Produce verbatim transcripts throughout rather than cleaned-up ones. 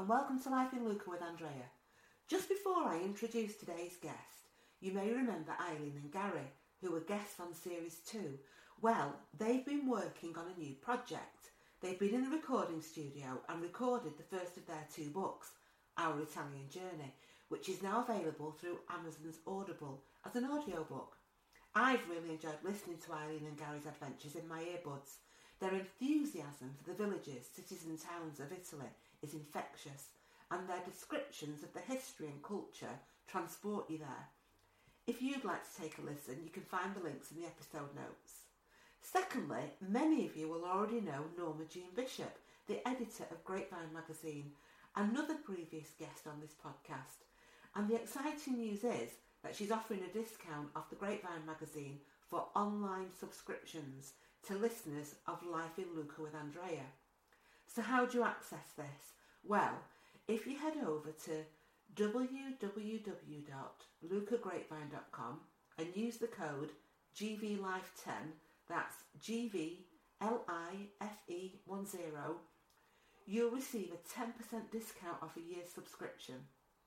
welcome to Life in Luca with Andrea. Just before I introduce today's guest, you may remember Eileen and Gary, who were guests on Series two. Well, they've been working on a new project. They've been in the recording studio and recorded the first of their two books, Our Italian Journey, which is now available through Amazon's Audible as an audiobook. I've really enjoyed listening to Eileen and Gary's adventures in my earbuds. Their enthusiasm for the villages, cities and towns of Italy is infectious, and their descriptions of the history and culture transport you there. If you'd like to take a listen, you can find the links in the episode notes. Secondly, many of you will already know Norma Jean Bishop, the editor of Grapevine magazine, another previous guest on this podcast. And the exciting news is that she's offering a discount off the Grapevine magazine for online subscriptions to listeners of Life in Luca with Andrea. So how do you access this? Well, if you head over to w w w dot luca grapevine dot com and use the code G V life ten, that's G V L I F E ten, you'll receive a ten percent discount off a year's subscription.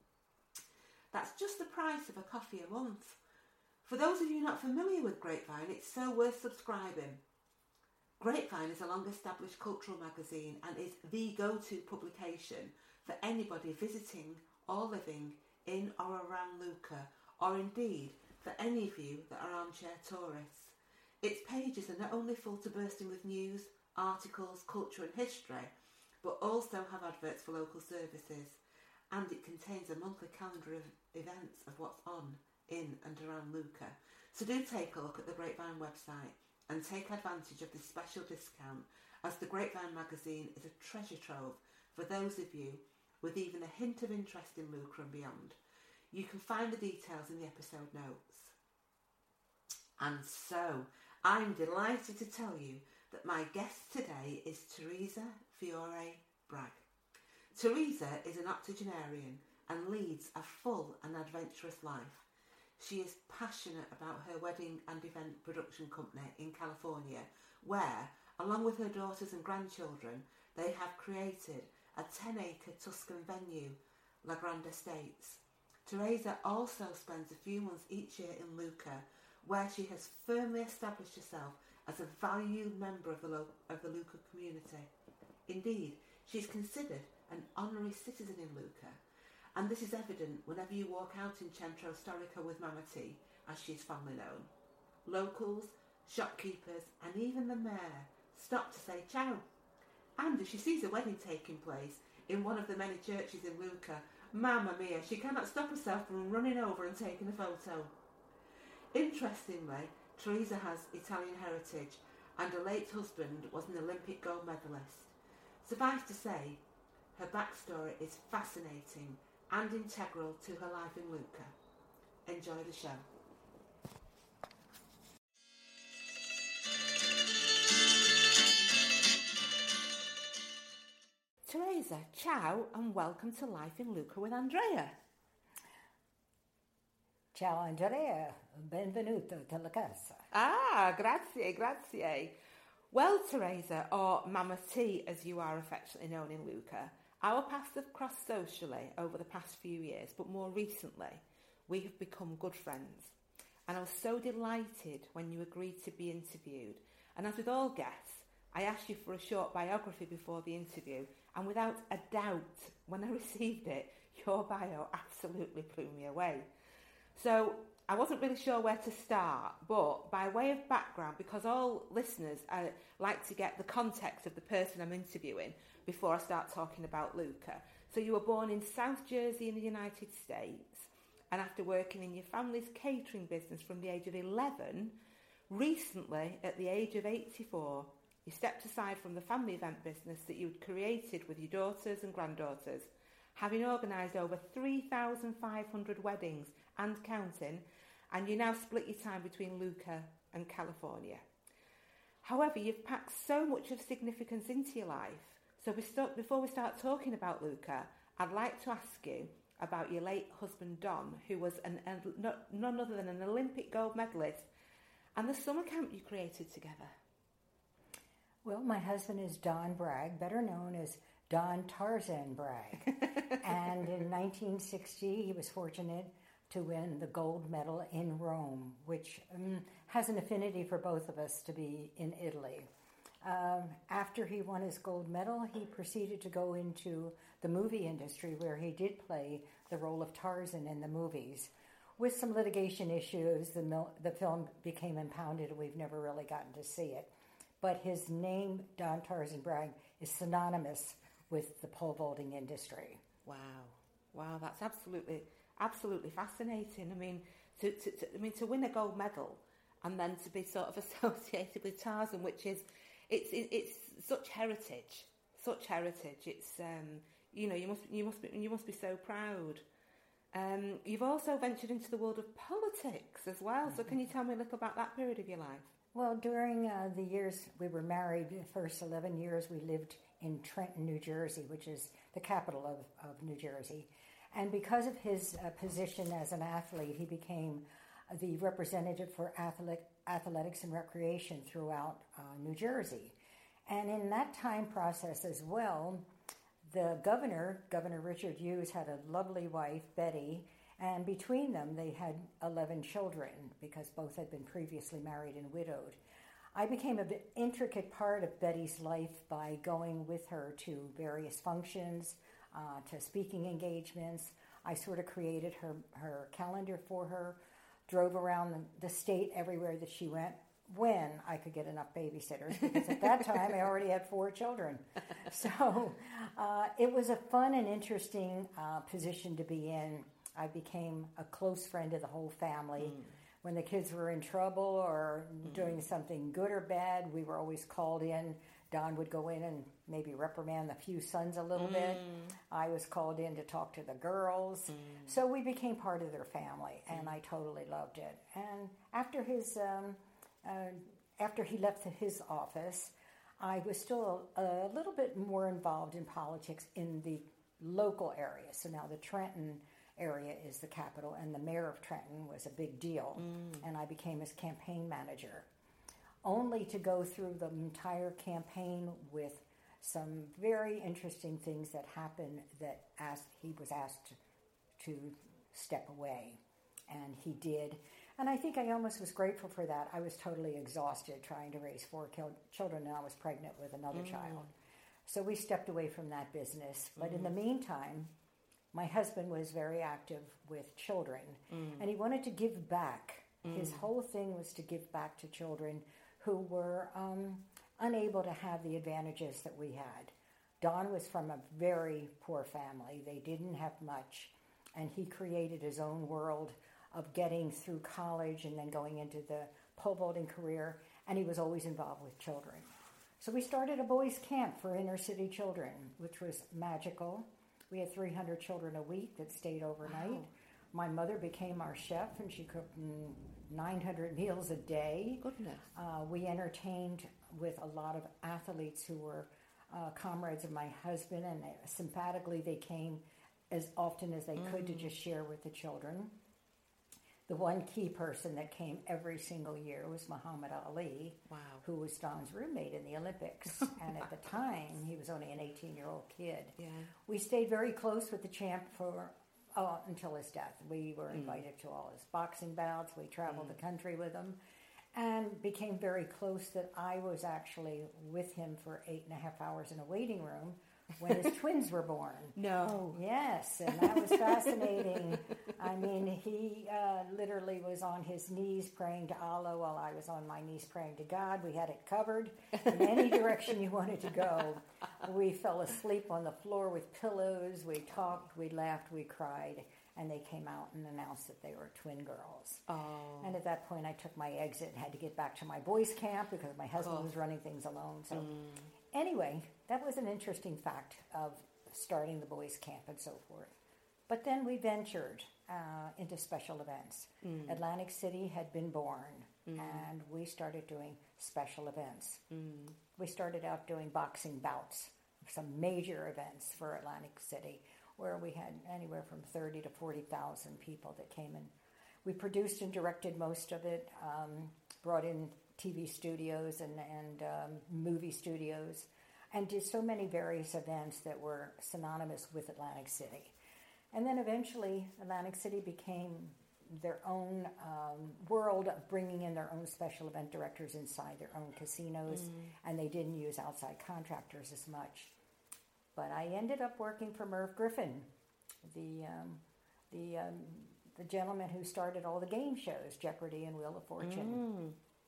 That's just the price of a coffee a month. For those of you not familiar with Grapevine, it's so worth subscribing. Grapevine is a long-established cultural magazine and is the go-to publication for anybody visiting or living in or around Lucca, or indeed for any of you that are armchair tourists. Its pages are not only full to bursting with news, articles, culture and history, but also have adverts for local services, and it contains a monthly calendar of events of what's on in and around Lucca. So do take a look at the Grapevine website and take advantage of this special discount, as the Grapevine magazine is a treasure trove for those of you with even a hint of interest in Lucca and beyond. You can find the details in the episode notes. And so, I'm delighted to tell you that my guest today is Teresa Fiore Bragg. Teresa is an octogenarian and leads a full and adventurous life. She is passionate about her wedding and event production company in California, where, along with her daughters and grandchildren, they have created a ten-acre Tuscan venue, La Grande Estates. Teresa also spends a few months each year in Lucca, where she has firmly established herself as a valued member of the, lo- of the Lucca community. Indeed, she is considered an honorary citizen in Lucca, and this is evident whenever you walk out in Centro Storico with Mama T, as she is fondly known. Locals, shopkeepers and even the mayor stop to say ciao. And if she sees a wedding taking place in one of the many churches in Lucca, mamma mia, she cannot stop herself from running over and taking a photo. Interestingly, Teresa has Italian heritage, and her late husband was an Olympic gold medalist. Suffice to say, her backstory is fascinating and integral to her life in Lucca. Enjoy the show. Teresa, ciao and welcome to Life in Lucca with Andrea. Ciao Andrea, benvenuto alla casa. Ah, grazie, grazie. Well, Teresa, or Mama T as you are affectionately known in Lucca, our paths have crossed socially over the past few years, but more recently we have become good friends. And I was so delighted when you agreed to be interviewed. And as with all guests, I asked you for a short biography before the interview, and without a doubt, when I received it, your bio absolutely blew me away. So I wasn't really sure where to start, but by way of background, because all listeners uh, like to get the context of the person I'm interviewing before I start talking about Lucca. So you were born in South Jersey in the United States, and after working in your family's catering business from the age of eleven, recently, at the age of eighty-four, you stepped aside from the family event business that you'd created with your daughters and granddaughters, having organised over three thousand five hundred weddings and counting, and you now split your time between Lucca and California. However, you've packed so much of significance into your life, so before we start talking about Lucca, I'd like to ask you about your late husband Don, who was an, an, none other than an Olympic gold medalist, and the summer camp you created together. Well, my husband is Don Bragg, better known as Don Tarzan Bragg. And in nineteen sixty, he was fortunate to win the gold medal in Rome, which um, has an affinity for both of us to be in Italy. Um, after he won his gold medal, he proceeded to go into the movie industry, where he did play the role of Tarzan in the movies. With some litigation issues, the, mil- the film became impounded, and we've never really gotten to see it. But his name, Don Tarzan Bragg, is synonymous with the pole vaulting industry. Wow, wow, that's absolutely, absolutely fascinating. I mean, to, to, to I mean, to win a gold medal and then to be sort of associated with Tarzan, which is, it's, it, it's such heritage, such heritage. It's, um, you know, you must, you must be, you must be so proud. Um, you've also ventured into the world of politics as well. So, can you tell me a little about that period of your life? Well, during uh, the years we were married, the first eleven years we lived in Trenton, New Jersey, which is the capital of, of New Jersey. And because of his uh, position as an athlete, he became the representative for athletic, athletics and recreation throughout uh, New Jersey. And in that time process as well, the governor, Governor Richard Hughes, had a lovely wife, Betty, and between them they had eleven children because both had been previously married and widowed. I became an intricate part of Betty's life by going with her to various functions, uh, to speaking engagements. I sort of created her, her calendar for her, drove around the, the state everywhere that she went, when I could get enough babysitters, because at that time I already had four children. So uh, it was a fun and interesting uh, position to be in. I became a close friend of the whole family. Mm. When the kids were in trouble or mm. doing something good or bad, we were always called in. Don would go in and maybe reprimand the few sons a little mm. bit. I was called in to talk to the girls. Mm. So we became part of their family, and mm. I totally loved it. And after his... Um, Uh, after he left his office, I was still a, a little bit more involved in politics in the local area. So now the Trenton area is the capital, and the mayor of Trenton was a big deal. Mm. And I became his campaign manager, only to go through the entire campaign with some very interesting things that happened that asked, he was asked to, to step away. And he did. And I think I almost was grateful for that. I was totally exhausted trying to raise four children, and I was pregnant with another mm. child. So we stepped away from that business. But mm. in the meantime, my husband was very active with children, mm. and he wanted to give back. Mm. His whole thing was to give back to children who were um, unable to have the advantages that we had. Don was from a very poor family. They didn't have much, and he created his own world of getting through college and then going into the pole vaulting career, and he was always involved with children. So we started a boys' camp for inner city children, which was magical. We had three hundred children a week that stayed overnight. Wow. My mother became our chef, and she cooked nine hundred meals a day. Goodness. Uh, we entertained with a lot of athletes who were uh, comrades of my husband, and they, sympathetically they came as often as they mm. could to just share with the children. The one key person that came every single year was Muhammad Ali, wow. who was Don's roommate in the Olympics. And at the time, he was only an eighteen-year-old kid. Yeah. We stayed very close with the champ for uh, until his death. We were invited mm. to all his boxing bouts. We traveled mm. the country with him and became very close that I was actually with him for eight and a half hours in a waiting room when his twins were born. No. Yes, and that was fascinating. I mean, he uh, literally was on his knees praying to Allah while I was on my knees praying to God. We had it covered in any direction you wanted to go. We fell asleep on the floor with pillows. We talked, we laughed, we cried, and they came out and announced that they were twin girls. Oh. And at that point, I took my exit and had to get back to my boys' camp because my husband oh. was running things alone. So. Mm. Anyway, that was an interesting fact of starting the boys' camp and so forth. But then we ventured uh, into special events. Mm. Atlantic City had been born, mm. and we started doing special events. Mm. We started out doing boxing bouts, some major events for Atlantic City, where we had anywhere from thirty to forty thousand people that came in. We produced and directed most of it, um, brought in T V studios and, and um, movie studios, and did so many various events that were synonymous with Atlantic City. And then eventually Atlantic City became their own um, world of bringing in their own special event directors inside their own casinos, mm. and they didn't use outside contractors as much. But I ended up working for Merv Griffin, the um, the um, the gentleman who started all the game shows, Jeopardy and Wheel of Fortune. Mm.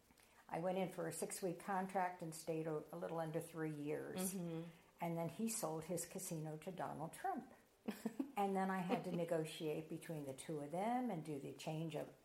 I went in for a six-week contract and stayed a, a little under three years. Mm-hmm. And then he sold his casino to Donald Trump. And then I had to negotiate between the two of them and do the change of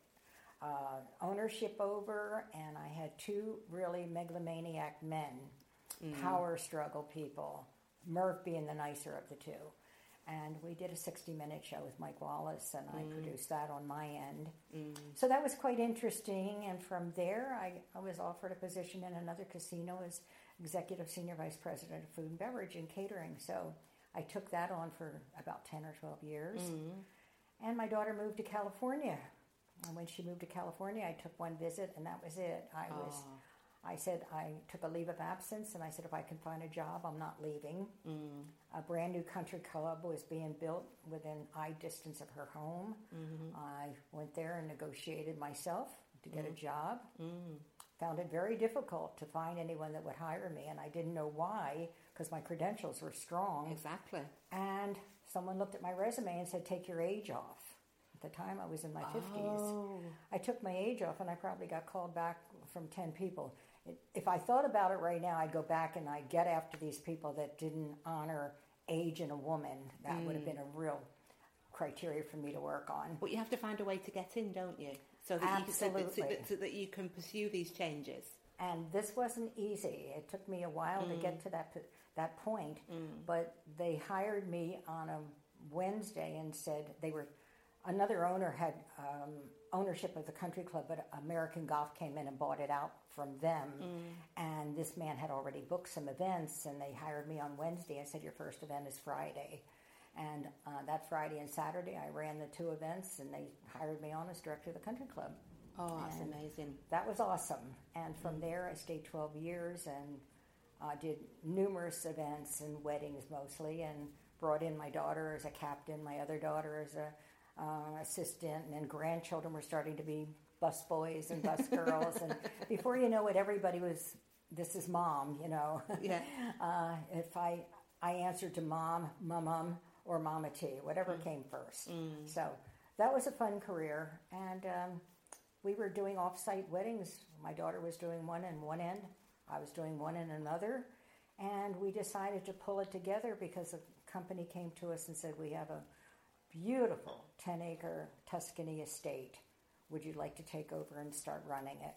uh, ownership over. And I had two really megalomaniac men, mm. power struggle people, Merv being the nicer of the two. And we did a sixty-minute show with Mike Wallace, and I mm. produced that on my end. Mm. So that was quite interesting. And from there, I, I was offered a position in another casino as Executive Senior Vice President of Food and Beverage and Catering. So I took that on for about ten or twelve years. Mm. And my daughter moved to California. And when she moved to California, I took one visit, and that was it. I oh. was... I said, I took a leave of absence, and I said, if I can find a job, I'm not leaving. Mm. A brand new country club was being built within eye distance of her home. Mm-hmm. I went there and negotiated myself to get mm. a job. Mm. Found it very difficult to find anyone that would hire me, and I didn't know why, because my credentials were strong. Exactly. And someone looked at my resume and said, take your age off. At the time, I was in my fifties. Oh. I took my age off, and I probably got called back from ten people. If I thought about it right now, I'd go back and I'd get after these people that didn't honor age in a woman. That mm. would have been a real criteria for me to work on. But you have to find a way to get in, don't you? So that, Absolutely. You, so that, so that you can pursue these changes. And this wasn't easy. It took me a while mm. to get to that that point. Mm. But they hired me on a Wednesday and said they were... Another owner had um, ownership of the country club, but American Golf came in and bought it out from them. Mm. And this man had already booked some events, and they hired me on Wednesday. I said, your first event is Friday. And uh, that Friday and Saturday, I ran the two events, and they hired me on as director of the country club. Oh, that's and amazing. That was awesome. And from mm. there, I stayed twelve years and uh, did numerous events and weddings mostly, and brought in my daughter as a captain, my other daughter as a Uh, assistant, and then grandchildren were starting to be bus boys and bus girls, and before you know it, everybody was, this is mom, you know. Yeah. uh, if I I answered to mom, mum, or mama T, whatever mm. came first. Mm. So that was a fun career, and um, we were doing off-site weddings. My daughter was doing one in one end, I was doing one in another, and we decided to pull it together because a company came to us and said, we have a beautiful ten-acre Tuscany estate. Would you like to take over and start running it?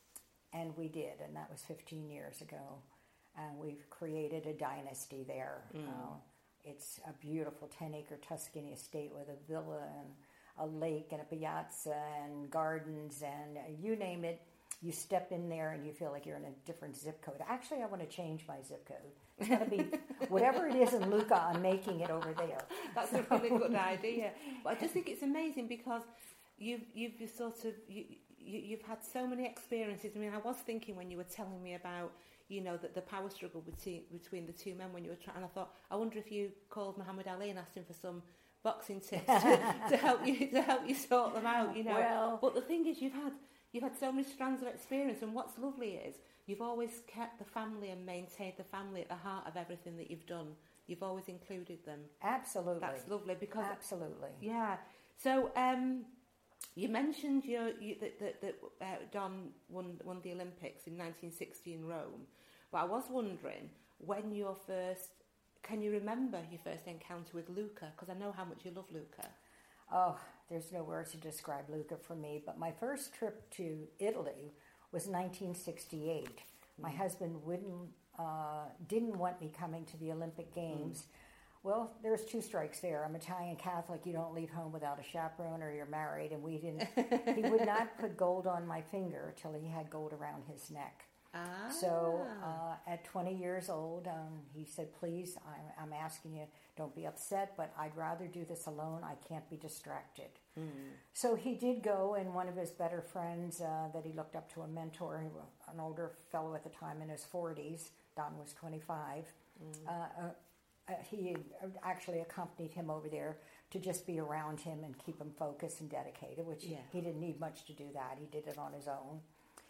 And we did, and that was fifteen years ago. And we've created a dynasty there. Mm. Uh, it's a beautiful ten-acre Tuscany estate with a villa and a lake and a piazza and gardens and uh, you name it. You step in there and you feel like you're in a different zip code. Actually, I want to change my zip code. It's going to be whatever it is in Lucca, I'm making it over there. That's so. a really good idea. But I just think it's amazing because you've you've sort of you, you you've had so many experiences. I mean, I was thinking when you were telling me about you know the, the power struggle between between the two men when you were trying. And I thought, I wonder if you called Muhammad Ali and asked him for some boxing tips to, to help you to help you sort them out. You know. Well, but the thing is, you've had. You've had so many strands of experience, and what's lovely is you've always kept the family and maintained the family at the heart of everything that you've done. You've always included them. Absolutely. That's lovely because absolutely. Yeah. So um, you mentioned your, you, that that, that uh, Don won won the Olympics in nineteen sixty in Rome, but I was wondering when your first. Can you remember your first encounter with Luca? Because I know how much you love Luca. Oh, there's no words to describe Luca for me, but my first trip to Italy was nineteen sixty-eight. Mm. My husband wouldn't, uh, didn't want me coming to the Olympic Games. Mm. Well, there's two strikes there. I'm Italian Catholic. You don't leave home without a chaperone or you're married, and we didn't. He would not put gold on my finger till he had gold around his neck. Ah. So uh, at twenty years old, um, he said, please, I'm, I'm asking you, don't be upset, but I'd rather do this alone. I can't be distracted. Mm. So he did go, and one of his better friends uh, that he looked up to, a mentor, an older fellow at the time in his forties, Don was twenty-five, Mm. Uh, uh, uh, he actually accompanied him over there to just be around him and keep him focused and dedicated, which yeah. he, he didn't need much to do that. He did it on his own.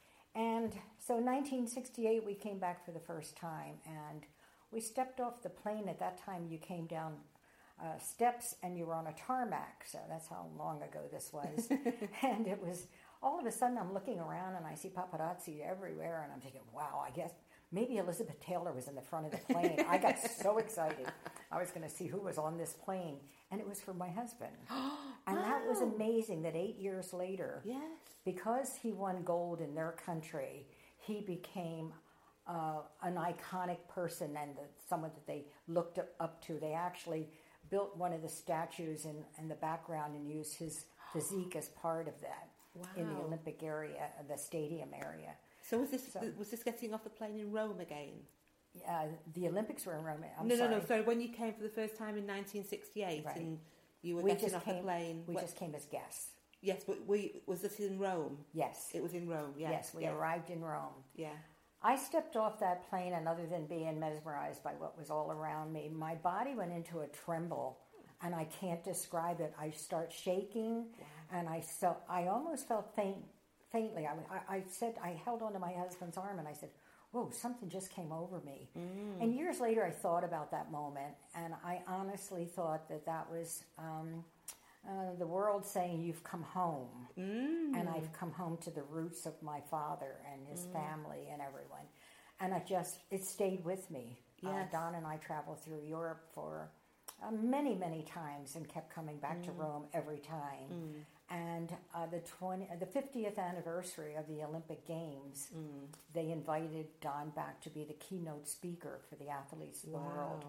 And so in nineteen sixty-eight, we came back for the first time, and we stepped off the plane. At that time, you came down uh, steps and you were on a tarmac, so that's how long ago this was. And it was, all of a sudden, I'm looking around and I see paparazzi everywhere, and I'm thinking, wow, I guess maybe Elizabeth Taylor was in the front of the plane. I got so excited. I was going to see who was on this plane, and it was for my husband. And wow. that was amazing that eight years later, yes. because he won gold in their country, he became uh, an iconic person and the, someone that they looked up to. They actually built one of the statues in, in the background and used his physique as part of that wow. in the Olympic area, the stadium area. So was this so, was this getting off the plane in Rome again? Uh, the Olympics were in Rome. I'm no, sorry. no, no. Sorry, when you came for the first time in nineteen sixty-eight, right. and you were we getting just off came, the plane. We what? just came as guests. Yes, but we was this in Rome? Yes, it was in Rome. Yeah. Yes, we yeah. arrived in Rome. Yeah. I stepped off that plane, and other than being mesmerized by what was all around me, my body went into a tremble, and I can't describe it. I start shaking, wow. and I so I almost felt faint. Faintly, I, I, I said, I held onto my husband's arm and I said, whoa, something just came over me. Mm. And years later, I thought about that moment, and I honestly thought that that was um, uh, the world saying, you've come home. Mm. And I've come home to the roots of my father and his mm. family and everyone. And I just, it stayed with me. Yes. Uh, Don and I traveled through Europe for uh, many, many times and kept coming back mm. to Rome every time. Mm. And uh, the twenty, the fiftieth anniversary of the Olympic Games, mm. they invited Don back to be the keynote speaker for the athletes of the wow. world.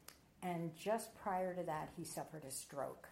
And just prior to that, he suffered a stroke.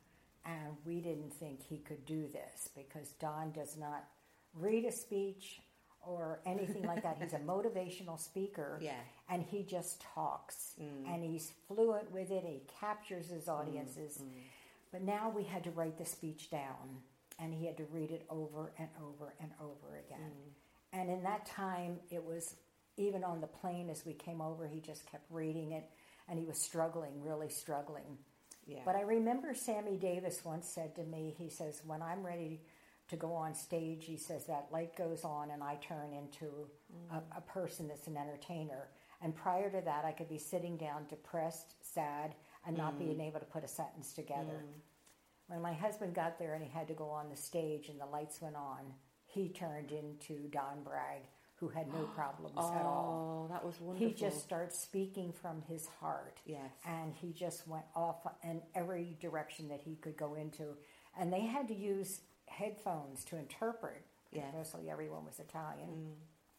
And we didn't think he could do this because Don does not read a speech or anything like that. He's a motivational speaker, yeah. and he just talks. Mm. And he's fluent with it. He captures his audiences. Mm. Mm. But now we had to write the speech down, and he had to read it over and over and over again. Mm. And in that time, it was, even on the plane as we came over, he just kept reading it, and he was struggling, really struggling. Yeah. But I remember Sammy Davis once said to me, he says, when I'm ready to go on stage, he says, that light goes on and I turn into mm. a, a person that's an entertainer. And prior to that, I could be sitting down depressed, sad, and not mm. being able to put a sentence together. Mm. When my husband got there and he had to go on the stage and the lights went on, he turned into Don Bragg, who had no problems oh, at all. Oh, that was wonderful. He just started speaking from his heart. Yes. And he just went off in every direction that he could go into. And they had to use headphones to interpret. Yes. Mostly everyone was Italian. Mm.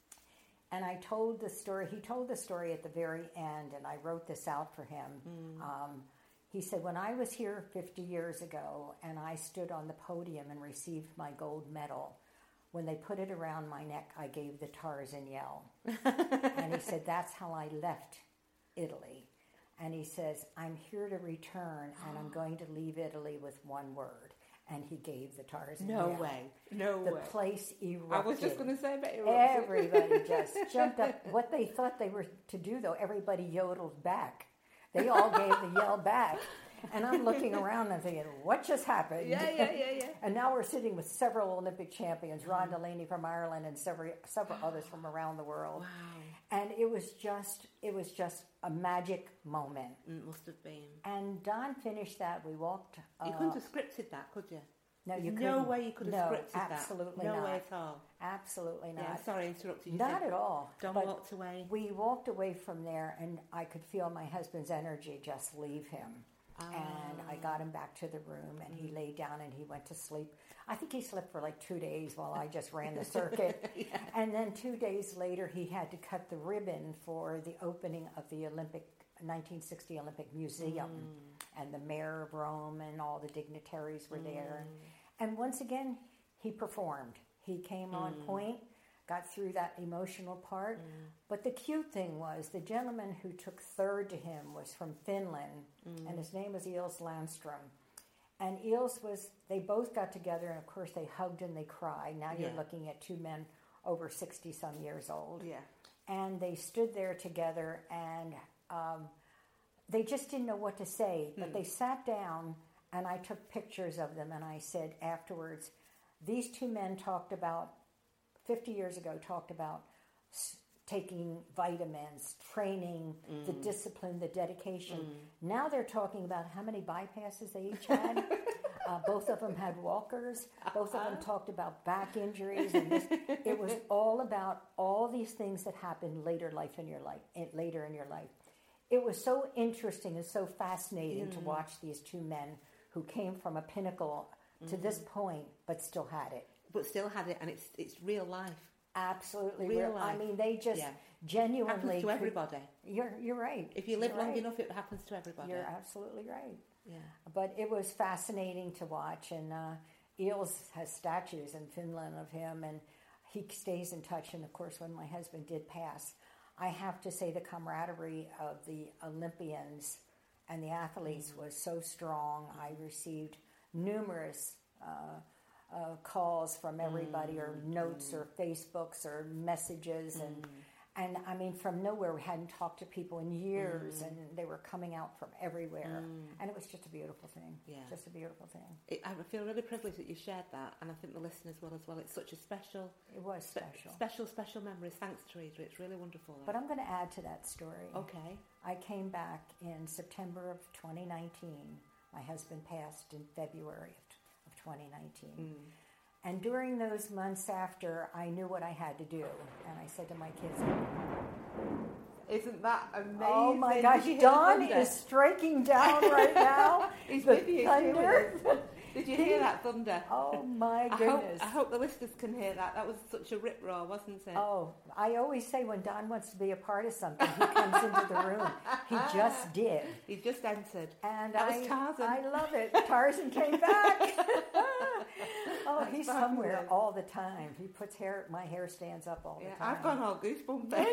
And I told the story, he told the story at the very end, and I wrote this out for him. Mm. Um, he said, when I was here fifty years ago and I stood on the podium and received my gold medal, when they put it around my neck, I gave the Tarzan yell. And he said, that's how I left Italy. And he says, I'm here to return, and I'm going to leave Italy with one word. And he gave the Tarzan No yell. way. No the way. The place erupted. I was just going to say that erupted. Everybody just jumped up. What they thought they were to do, though, everybody yodeled back. They all gave the yell back. And I'm looking around and thinking, what just happened? Yeah, yeah, yeah, yeah. And now we're sitting with several Olympic champions, Ron Delaney from Ireland and several several others from around the world. Wow. And it was just it was just a magic moment. It must have been. And Don finished that. We walked. Uh, you couldn't have scripted that, could you? No, you There's couldn't. No way you could have no, scripted that. Absolutely no not. No way at all. Absolutely not. Yeah, sorry, I interrupted you. Not at all. Don but walked away. We walked away from there, and I could feel my husband's energy just leave him. Ah. And I got him back to the room, and he laid down and he went to sleep. I think he slept for like two days while I just ran the circuit. Yeah. And then two days later, he had to cut the ribbon for the opening of the Olympic nineteen sixty Olympic Museum. Mm. And the mayor of Rome and all the dignitaries were mm. there. And once again, he performed. He came mm. on point, got through that emotional part. Mm. But the cute thing was the gentleman who took third to him was from Finland, mm. and his name was Eels Landstrom. And Eels was, they both got together, and of course they hugged and they cried. Now you're yeah. looking at two men over sixty-some years old. Yeah. And they stood there together, and um, they just didn't know what to say. But Mm. they sat down, and I took pictures of them, and I said afterwards, these two men talked about, fifty years ago, talked about s- taking vitamins, training, Mm. the discipline, the dedication. Now they're talking about how many bypasses they each had. uh, both of them had walkers. Both of them talked about back injuries. And this. It was all about all these things that happen later life in your life, in, later in your life. It was so interesting and so fascinating to watch these two men who came from a pinnacle to this point, but still had it. But still had it, and it's it's real life. Absolutely Real real. I life. mean, they just Yeah. genuinely Happens to could- everybody. You're you're right. If you live You're long right. enough, it happens to everybody. You're absolutely right. Yeah. But it was fascinating to watch, and uh, Eels has statues in Finland of him, and he stays in touch. And of course, when my husband did pass, I have to say the camaraderie of the Olympians and the athletes Mm. was so strong. I received numerous uh, uh, calls from everybody, or Mm. notes, or Facebooks, or messages, and and I mean, from nowhere. We hadn't talked to people in years, Mm. and they were coming out from everywhere, and it was just a beautiful thing. Yeah. Just a beautiful thing. It, I feel really privileged that you shared that, and I think the listeners will as well. It's such a special, It was spe- special. special, special memories. Thanks, Teresa. It's really wonderful. But I'm going to add to that story. Okay. I came back in September of twenty nineteen. My husband passed in February of, t- of twenty nineteen. Mm. And during those months after, I knew what I had to do. And I said to my kids, Isn't that amazing? oh my Did gosh, you hear Don the thunder? is striking down right now. He's The with you. thunder. Did you hear that thunder? Oh my I hope, goodness. I hope the listeners can hear that. That was such a rip roar, wasn't it? Oh, I always say when Don wants to be a part of something, he comes into the room. He just did. He just entered. And That I, was Tarzan. I love it. Tarzan came back. Oh, That's he's fabulous. somewhere all the time. He puts hair, my hair stands up all Yeah, the time. I've gone all goosebumpy.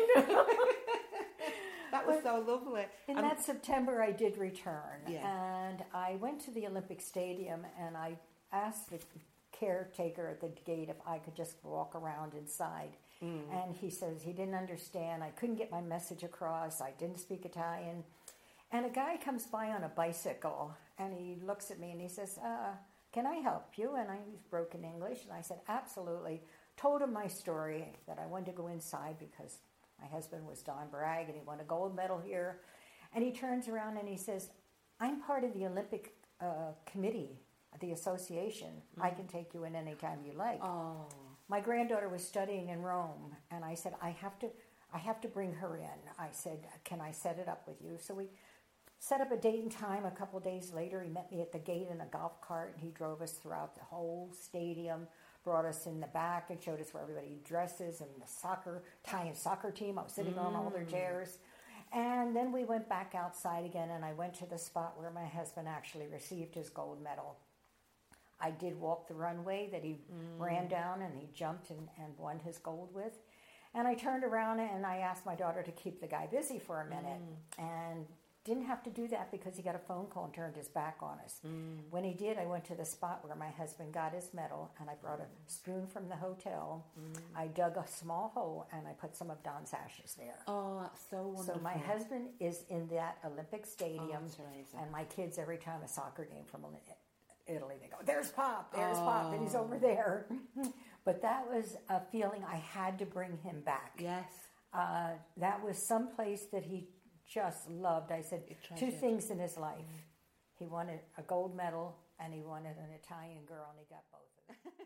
That was so lovely. In Um, that September, I did return. Yeah. And I went to the Olympic Stadium, and I asked the caretaker at the gate if I could just walk around inside. Mm. And he says he didn't understand. I couldn't get my message across. I didn't speak Italian. And a guy comes by on a bicycle, and he looks at me, and he says, uh, can I help you? And I was broken English, and I said, absolutely. Told him my story, that I wanted to go inside because my husband was Don Bragg, and he won a gold medal here. And he turns around and he says, I'm part of the Olympic uh, committee, the association. I can take you in anytime you like. Oh. My granddaughter was studying in Rome, and I said, I have to, I have to bring her in. I said, can I set it up with you? So we set up a date and time. A couple of days later, he met me at the gate in a golf cart, and he drove us throughout the whole stadium, brought us in the back and showed us where everybody dresses, and the soccer, Italian soccer team. I was sitting on all their chairs. And then we went back outside again, and I went to the spot where my husband actually received his gold medal. I did walk the runway that he ran down and he jumped and, and won his gold with. And I turned around and I asked my daughter to keep the guy busy for a minute. And didn't have to do that because he got a phone call and turned his back on us. Mm. When he did, I went to the spot where my husband got his medal, and I brought a spoon from the hotel. Mm. I dug a small hole, and I put some of Don's ashes there. Oh, that's so wonderful. So my husband is in that Olympic stadium, Oh, Teresa. and my kids, every time a soccer game from Italy, they go, there's Pop, there's Pop, and he's over there. But that was a feeling I had to bring him back. Yes. Uh, that was some place that he just loved. I said, He two treasured. things in his life. He wanted a gold medal, and he wanted an Italian girl, and he got both of them.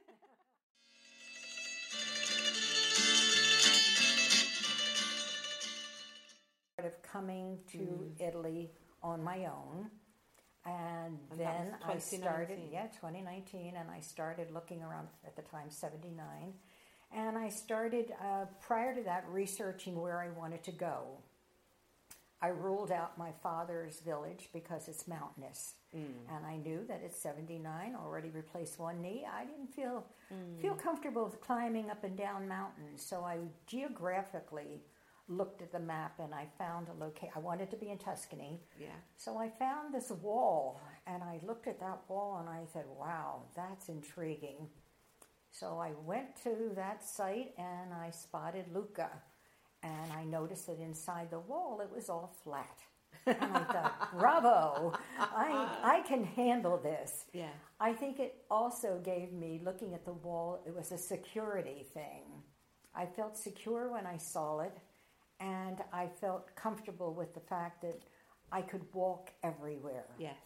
Of coming to Mm. Italy on my own, and, And that then was I started, twenty nineteen. yeah, twenty nineteen, and I started looking around at the time, seventy-nine, and I started uh, prior to that researching where I wanted to go. I ruled out my father's village because it's mountainous, Mm. and I knew that at seventy-nine, already replaced one knee. I didn't feel Mm. feel comfortable with climbing up and down mountains, so I geographically looked at the map and I found a location. I wanted to be in Tuscany, Yeah. so I found this wall, and I looked at that wall and I said, "Wow, that's intriguing." So I went to that site and I spotted Lucca. and I noticed that inside the wall it was all flat. And I thought, bravo, I, I can handle this. Yeah. I think it also gave me, looking at the wall, it was a security thing. I felt secure when I saw it, and I felt comfortable with the fact that I could walk everywhere. Yes.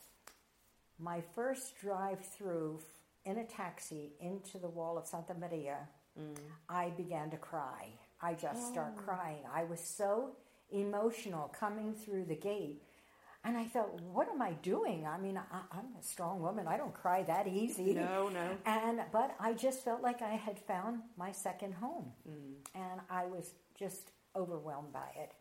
My first drive through in a taxi into the wall of Santa Maria, mm. I began to cry. I just oh. started crying. I was so emotional coming through the gate. And I thought, what am I doing? I mean, I, I'm a strong woman. I don't cry that easy. No, no. And But I just felt like I had found my second home. Mm. And I was just overwhelmed by it.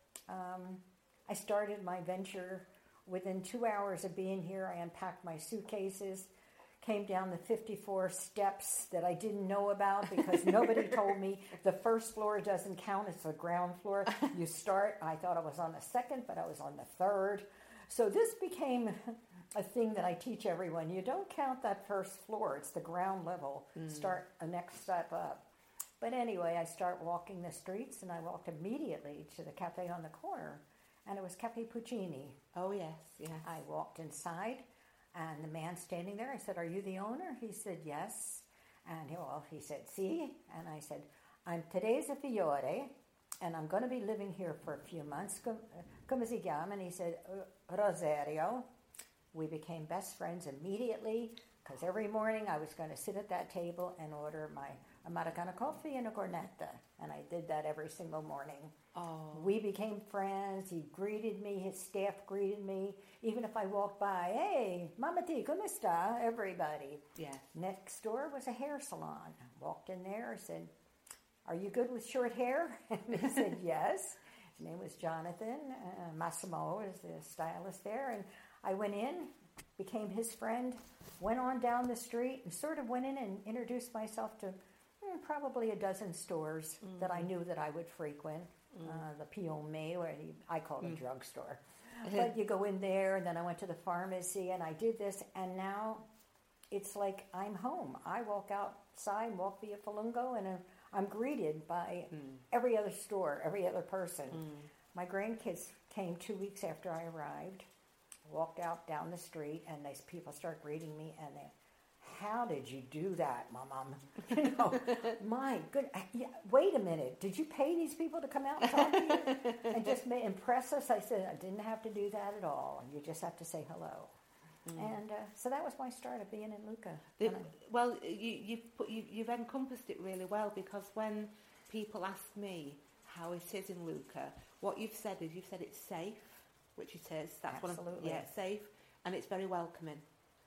Um, I started my venture. Within two hours of being here, I unpacked my suitcases, came down the fifty-four steps that I didn't know about because nobody told me the first floor doesn't count. It's the ground floor. You start, I thought I was on the second, but I was on the third. So this became a thing that I teach everyone. You don't count that first floor. It's the ground level. Mm. Start a next step up. But anyway, I start walking the streets, and I walked immediately to the cafe on the corner, and it was Cafe Puccini. Oh, yes, yes. I walked inside. And the man standing there, I said, "Are you the owner?" He said, "Yes." And he, well, he said, "Si." And I said, "I'm Teresa Fiore, and I'm going to be living here for a few months. Come si chiama?" And he said, "Rosario." We became best friends immediately, because every morning I was going to sit at that table and order my Americano coffee and a cornetta. And I did that every single morning. Oh. We became friends. He greeted me. His staff greeted me. Even if I walked by, "Hey, Mamati, come sta?" Everybody. Yes. Next door was a hair salon. I walked in there. I said, "Are you good with short hair?" And he said, "Yes." His name was Jonathan. Uh, Massimo is the stylist there. And I went in, became his friend, went on down the street, and sort of went in and introduced myself to eh, probably a dozen stores mm-hmm. that I knew that I would frequent. Mm. Uh, the Piome, or he, I call it mm. a drugstore. But you go in there, and then I went to the pharmacy, and I did this, and now it's like I'm home. I walk outside, walk via Falungo, and I'm greeted by mm. every other store, every other person. Mm. My grandkids came two weeks after I arrived, walked out down the street, and these people start greeting me, and they, "How did you do that, Mom?" You know, my good. Yeah, wait a minute. Did you pay these people to come out and talk to you and just ma- impress us? I said, I didn't have to do that at all. You just have to say hello. Mm. And uh, so that was my start of being in Lucca. The, well, you, you've, put, you, you've encompassed it really well, because when people ask me how it is in Lucca, what you've said is you've said it's safe, which it is. That's Absolutely. One of, yeah, it's safe, and it's very welcoming.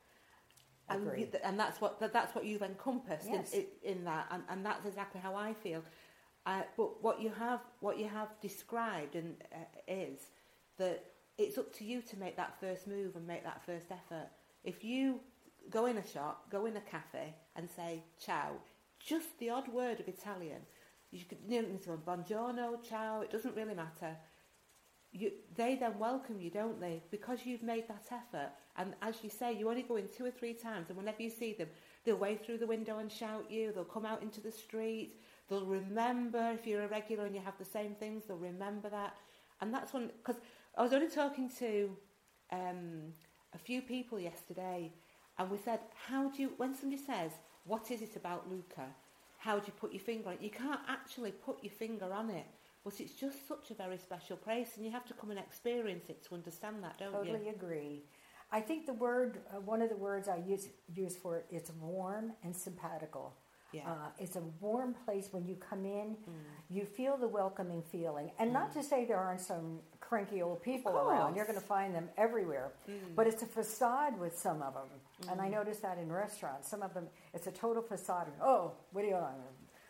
And, you, and that's what that's what you've encompassed yes. in, in that, and, and that's exactly how I feel. Uh, but what you have what you have described and uh, is that it's up to you to make that first move and make that first effort. If you go in a shop, go in a cafe, and say ciao, just the odd word of Italian, you could you know, buongiorno, ciao. It doesn't really matter. You, they then welcome you, don't they? Because you've made that effort. And as you say, you only go in two or three times, and whenever you see them, they'll wave through the window and shout you. They'll come out into the street. They'll remember, if you're a regular and you have the same things, they'll remember that. And that's when, because I was only talking to um, a few people yesterday, and we said, how do you, when somebody says, what is it about Lucca? How do you put your finger on it? You can't actually put your finger on it. But it's just such a very special place, and you have to come and experience it to understand that, don't totally you? Totally agree. I think the word, uh, one of the words I use use for it, it's warm and simpatico. Yeah. Uh, it's a warm place when you come in. Mm. You feel the welcoming feeling. And mm. not to say there aren't some cranky old people around. You're going to find them everywhere. Mm. But it's a facade with some of them. Mm. And I notice that in restaurants. Some of them, it's a total facade. Oh, what do you want?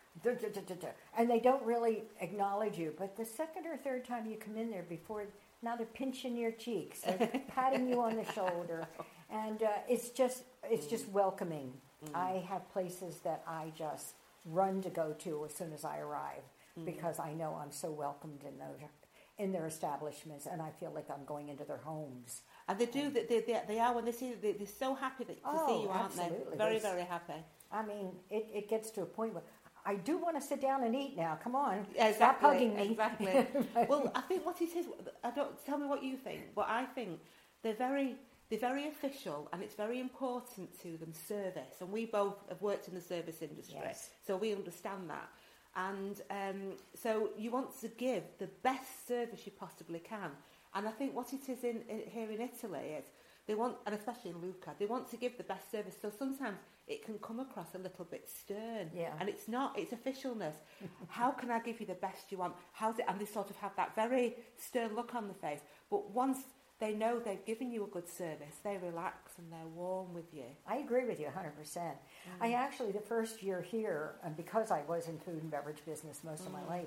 And they don't really acknowledge you. But the second or third time you come in there, before now they're pinching your cheeks, they're patting you on the shoulder, and uh, it's just it's mm. just welcoming. Mm. I have places that I just run to go to as soon as I arrive mm. because I know I'm so welcomed in those in their establishments, and I feel like I'm going into their homes. And they do. They they, they are when they see they, they're so happy that, to oh, see you, aren't absolutely. they? Very There's, very happy. I mean, it, it gets to a point where I do want to sit down and eat now. Come on, Exactly, stop hugging me. Exactly. Well, I think what it is, I don't, tell me what you think, but I think they're very, they're very official, and it's very important to them, service. And we both have worked in the service industry, Yes. so we understand that. And um, so you want to give the best service you possibly can. And I think what it is in, in here in Italy is they want, and especially in Lucca, they want to give the best service. So sometimes it can come across a little bit stern. Yeah. And it's not, it's officialness. How can I give you the best you want? How's it? And they sort of have that very stern look on the face. But once they know they've given you a good service, they relax and they're warm with you. I agree with you one hundred percent. Mm. I actually, the first year here, and because I was in food and beverage business most mm. of my life,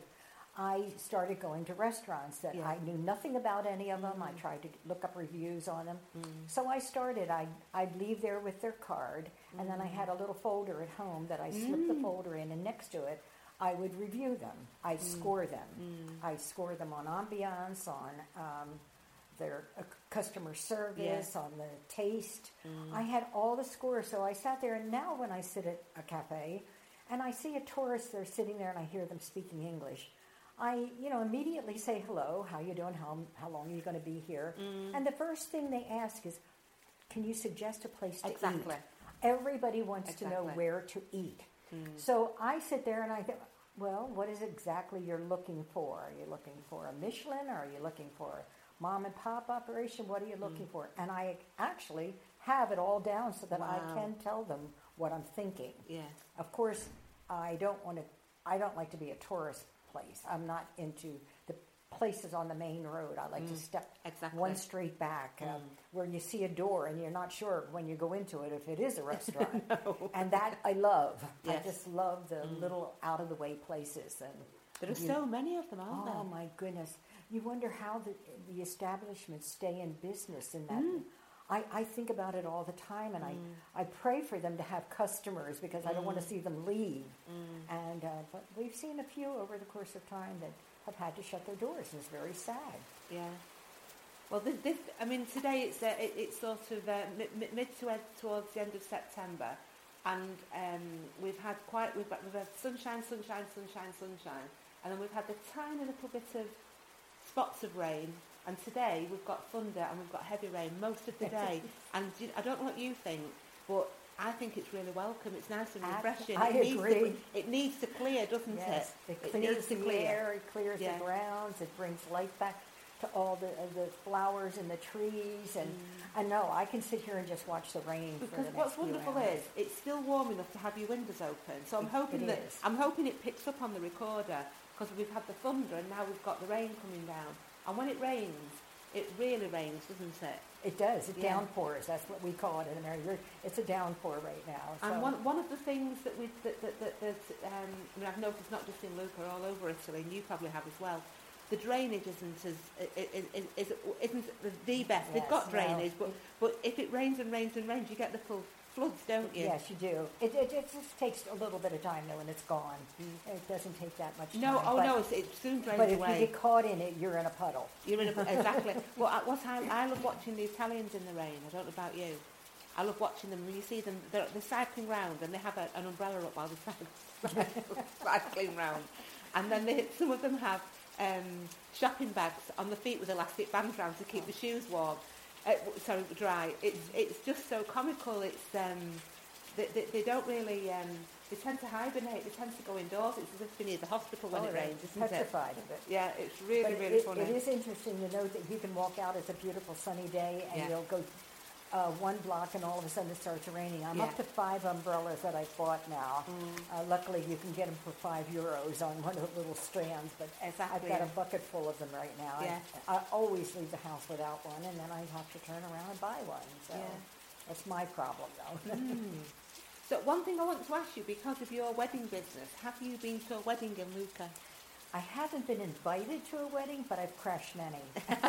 I started going to restaurants that yeah. I knew nothing about any of them. Mm. I tried to look up reviews on them. Mm. So I started, I'd, I'd leave there with their card, mm. and then I had a little folder at home that I slipped mm. the folder in, and next to it, I would review them. I'd mm. score them. Mm. I'd score them on ambiance, on um, their uh, customer service, yes. on the taste. Mm. I had all the scores, so I sat there, and now when I sit at a cafe, and I see a tourist, they're sitting there, and I hear them speaking English, I, you know, immediately say, hello, how you doing, how, how long are you going to be here? Mm. And the first thing they ask is, can you suggest a place to exactly. eat? Everybody wants exactly. to know where to eat. Mm. So I sit there and I think, well, what is exactly you're looking for? Are you looking for a Michelin, or are you looking for a mom and pop operation? What are you looking mm. for? And I actually have it all down so that wow. I can tell them what I'm thinking. Yes. Of course, I don't want to, I don't like to be a tourist place. I'm not into the places on the main road. I like mm, to step exactly. one street back um, mm. where you see a door and you're not sure when you go into it if it is a restaurant. No. And that I love. Yes. I just love the mm. little out-of-the-way places. And there are you, so many of them, aren't oh, there? Oh, my goodness. You wonder how the, the establishments stay in business in that. Mm. I, I think about it all the time, and mm. I, I pray for them to have customers because I don't mm. want to see them leave. Mm. And uh, but we've seen a few over the course of time that have had to shut their doors, and it's very sad. Yeah. Well, this, this I mean, today it's uh, it, it's sort of uh, mid, mid to end, towards the end of September, and um, we've had quite we've, we've had sunshine, sunshine, sunshine, sunshine, and then we've had the tiny little bit of spots of rain. And today we've got thunder and we've got heavy rain most of the day. And you know, I don't know what you think, but I think it's really welcome. It's nice and refreshing. I, I it agree. Needs to, it needs to clear, doesn't yes, it? It clears it needs the to clear. air, it clears yeah. the grounds, it brings light back to all the uh, the flowers and the trees. And mm. I know I can sit here and just watch the rain. Because for the next what's wonderful few hours. is it's still warm enough to have your windows open. So I'm it, hoping it that is. I'm hoping it picks up on the recorder, because we've had the thunder and now we've got the rain coming down. And when it rains, it really rains, doesn't it? It does. It yeah. downpours. That's what we call it in America. It's a downpour right now. So. And one one of the things that we that that, that, that um, I mean, I've noticed not just in Lucca, all over Italy, and you probably have as well. The drainage isn't as is, is, is, isn't the best. Yes, They've got drainage, no. but but if it rains and rains and rains, you get the full floods, don't you? Yes, you do. It, it, it just takes a little bit of time, though, and it's gone. Mm. It doesn't take that much time. No, oh but, no, it's, it soon drains but away. But if you get caught in it, you're in a puddle. You're in a exactly. Well, I, what I, I love watching the Italians in the rain. I don't know about you. I love watching them. When you see them, they're, they're cycling round, and they have a, an umbrella up while they're cycling round, and then they, some of them have um, shopping bags on the feet with elastic bands round to keep the shoes warm. Uh, sorry, dry. It's it's just so comical. It's um, they, they, they don't really. Um, they tend to hibernate. They tend to go indoors. It's as if they're near the hospital when oh, it rains, isn't petrified it? of it. Yeah, it's really but really it, funny. It is interesting to know that you can walk out. It's a beautiful sunny day, and yeah. you'll go uh, one block, and all of a sudden it starts raining. I'm yeah. up to five umbrellas that I've bought now. Mm. Uh, luckily, you can get them for five euros on one of the little strands. But exactly, I've got yeah. a bucket full of them right now. Yeah. I, I always leave the house without one, and then I have to turn around and buy one. So yeah. that's my problem, though. mm. So one thing I want to ask you, because of your wedding business, have you been to a wedding in Lucca? I haven't been invited to a wedding, but I've crashed many.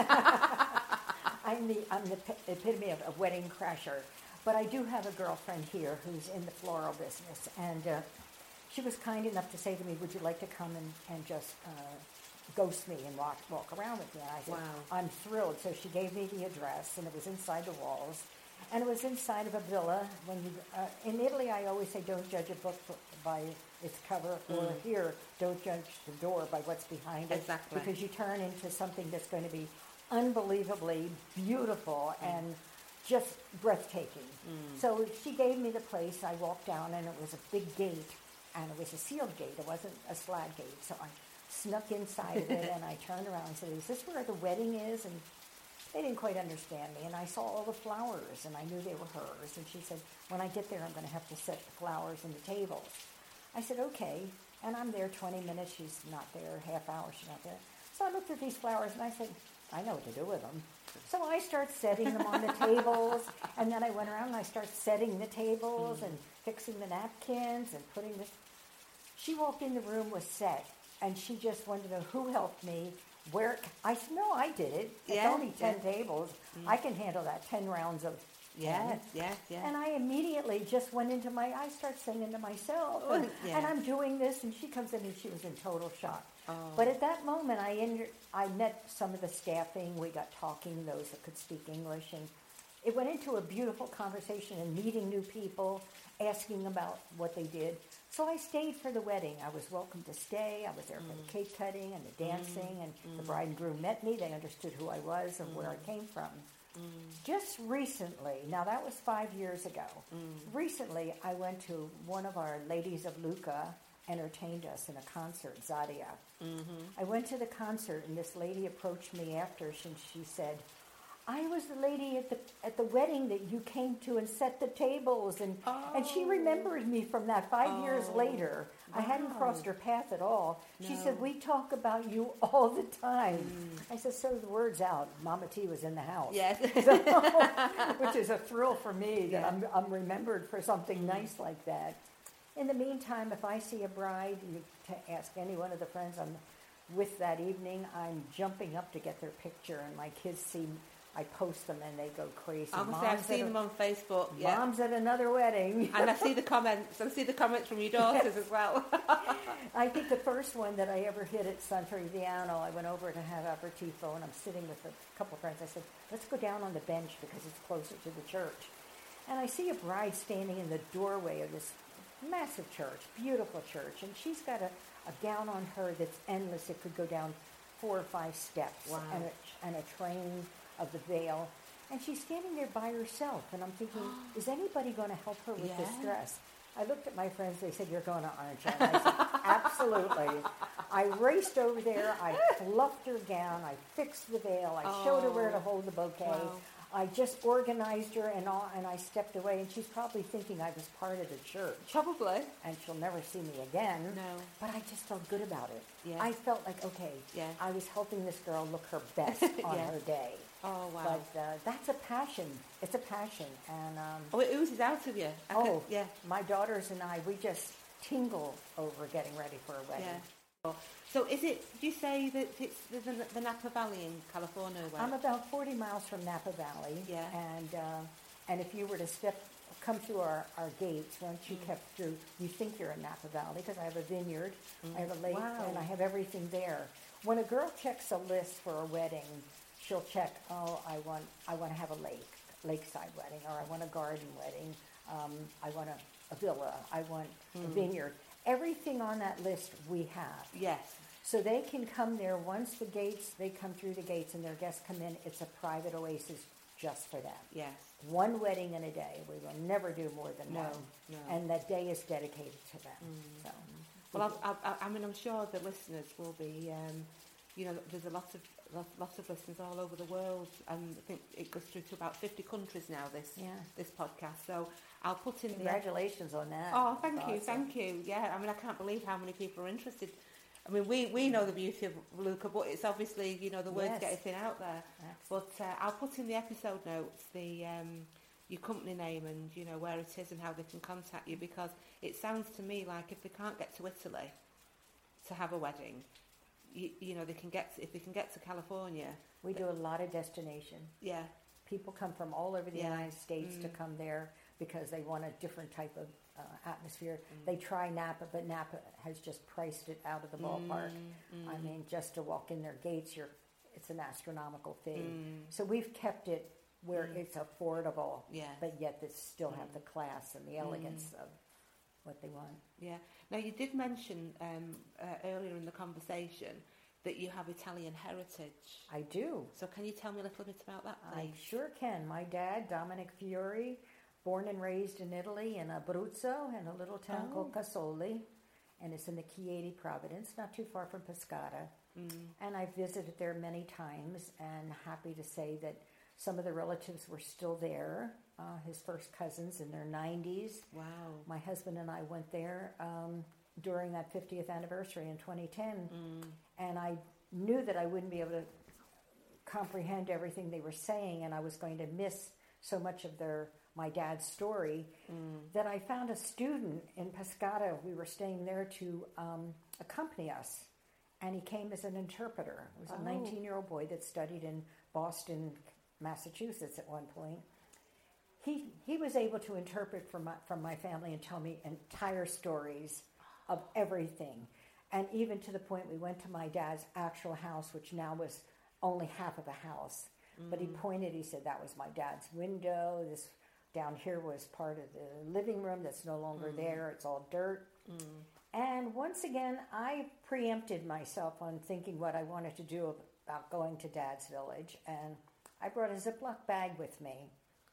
I'm the I'm the epitome of a wedding crasher. But I do have a girlfriend here who's in the floral business, and uh, she was kind enough to say to me, would you like to come and, and just uh, ghost me and walk, walk around with me? And I said, wow. I'm thrilled. So she gave me the address, and it was inside the walls. And it was inside of a villa. When you, uh, in Italy, I always say, don't judge a book for, by its cover, mm. or here, don't judge the door by what's behind it. Exactly. Because you turn into something that's going to be unbelievably beautiful mm. and just breathtaking. Mm. So she gave me the place. I walked down, and it was a big gate, and it was a sealed gate. It wasn't a slag gate. So I snuck inside of it, and I turned around and said, is this where the wedding is? And they didn't quite understand me, and I saw all the flowers, and I knew they were hers. And she said, when I get there, I'm going to have to set the flowers and the tables. I said, okay. And I'm there twenty minutes. She's not there. Half hour, she's not there. So I looked at these flowers, and I said, I know what to do with them. So I start setting them on the tables, and then I went around, and I start setting the tables mm. and fixing the napkins and putting this. She walked in, the room was set, and she just wanted to know who helped me. Where I said, no, I did it. It's yeah, only ten yeah. tables. Mm. I can handle that. Ten rounds of yes, yes, yes. And I immediately just went into my. I start singing to myself, and, yeah. and I'm doing this, and she comes in and she was in total shock. Oh. But at that moment, I in, I met some of the staffing. We got talking, those that could speak English, and it went into a beautiful conversation and meeting new people, asking about what they did. So I stayed for the wedding. I was welcome to stay. I was there for mm. the cake cutting and the dancing, and mm. the bride and groom met me. They understood who I was and mm. where I came from. Mm. Just recently, now that was five years ago, mm. recently I went to one of our ladies of Lucca, entertained us in a concert, Zadia. Mm-hmm. I went to the concert, and this lady approached me after, and she said, I was the lady at the at the wedding that you came to and set the tables, and oh. and she remembered me from that five oh. years later. Wow. I hadn't crossed her path at all. No. She said, we talk about you all the time. Mm. I said, so the word's out. Mama T was in the house. Yes. So, which is a thrill for me that yeah. I'm, I'm remembered for something nice like that. In the meantime, if I see a bride, you to ask any one of the friends I'm with that evening, I'm jumping up to get their picture, and my kids see I post them and they go crazy. Obviously, I've seen them on Facebook. Yeah. Mom's at another wedding. And I see the comments. I see the comments from your daughters yes. as well. I think the first one that I ever hit at San Triviano, I went over to have aperitivo, and I'm sitting with a couple of friends. I said, let's go down on the bench because it's closer to the church. And I see a bride standing in the doorway of this massive church, beautiful church, and she's got a, a gown on her that's endless. It could go down four or five steps, wow. and, a, and a train of the veil, and she's standing there by herself, and I'm thinking, is anybody going to help her with yeah. this dress? I looked at my friends. They said, you're going to, aren't you? And I said, absolutely. I raced over there. I fluffed her gown. I fixed the veil. I oh. showed her where to hold the bouquet. Wow. I just organized her, and all, and I stepped away, and she's probably thinking I was part of the church. Probably. And she'll never see me again. No. But I just felt good about it. Yeah. I felt like, okay, yeah. I was helping this girl look her best on yeah. her day. Oh, wow. But uh, that's a passion. It's a passion. And um, oh, it oozes out of you. I oh, could, yeah. My daughters and I, we just tingle over getting ready for a wedding. Yeah. So is it, do you say that it's the, the, the Napa Valley in California? Where? I'm about forty miles from Napa Valley. Yeah. And uh, and if you were to step, come through our, our gates, once you mm. kept through, you think you're in Napa Valley, because I have a vineyard, mm. I have a lake, wow. and I have everything there. When a girl checks a list for a wedding, she'll check, oh, I want I want to have a lake, lakeside wedding, or I want a garden wedding, um, I want a, a villa, I want mm. a vineyard. Everything on that list we have. Yes. So they can come there once the gates, they come through the gates and their guests come in. It's a private oasis just for them. Yes. One wedding in a day. We will never do more than no, one. No. And that day is dedicated to them. Mm. So, well, I, I, I mean, I'm sure the listeners will be, um, you know, there's a lot of lots of listeners all over the world, and I think it goes through to about fifty countries now, this yeah. this podcast. So I'll put in Congratulations the... on that. Oh, thank That's you, awesome. thank you. Yeah, I mean, I can't believe how many people are interested. I mean, we, we know the beauty of Lucca, but it's obviously, you know, the words yes. getting out there. Excellent. But uh, I'll put in the episode notes the um, your company name and, you know, where it is and how they can contact you, because it sounds to me like if they can't get to Italy to have a wedding, you, you know, they can get to, if they can get to California. We do a lot of destination. Yeah. People come from all over the yeah. United States mm. to come there because they want a different type of uh, atmosphere. Mm. They try Napa, but Napa has just priced it out of the ballpark. Mm. Mm. I mean, just to walk in their gates, you're, it's an astronomical fee. Mm. So we've kept it where Mm. it's affordable, Yeah. but yet they still have Mm. the class and the elegance of what they want. Yeah. Now, you did mention um, uh, earlier in the conversation that you have Italian heritage. I do. So can you tell me a little bit about that, I please? sure can. My dad, Dominic Fiore, born and raised in Italy in Abruzzo in a little town Oh. called Casoli, and it's in the Chieti province, not too far from Pescara. Mm. And I visited there many times, and happy to say that some of the relatives were still there, uh, his first cousins in their nineties. Wow. My husband and I went there um, during that fiftieth anniversary in twenty ten, Mm. and I knew that I wouldn't be able to comprehend everything they were saying, and I was going to miss so much of their my dad's story, Mm. that I found a student in Pescara. We were staying there to um, accompany us, and he came as an interpreter. It was a Oh. nineteen-year-old boy that studied in Boston, Massachusetts at one point. He he was able to interpret from my, from my family and tell me entire stories of everything, and even to the point we went to my dad's actual house, which now was only half of a house. Mm. But he pointed, he said, that was my dad's window. This down here was part of the living room that's no longer Mm. there. It's all dirt. Mm. And once again, I preempted myself on thinking what I wanted to do about going to Dad's village. And I brought a Ziploc bag with me.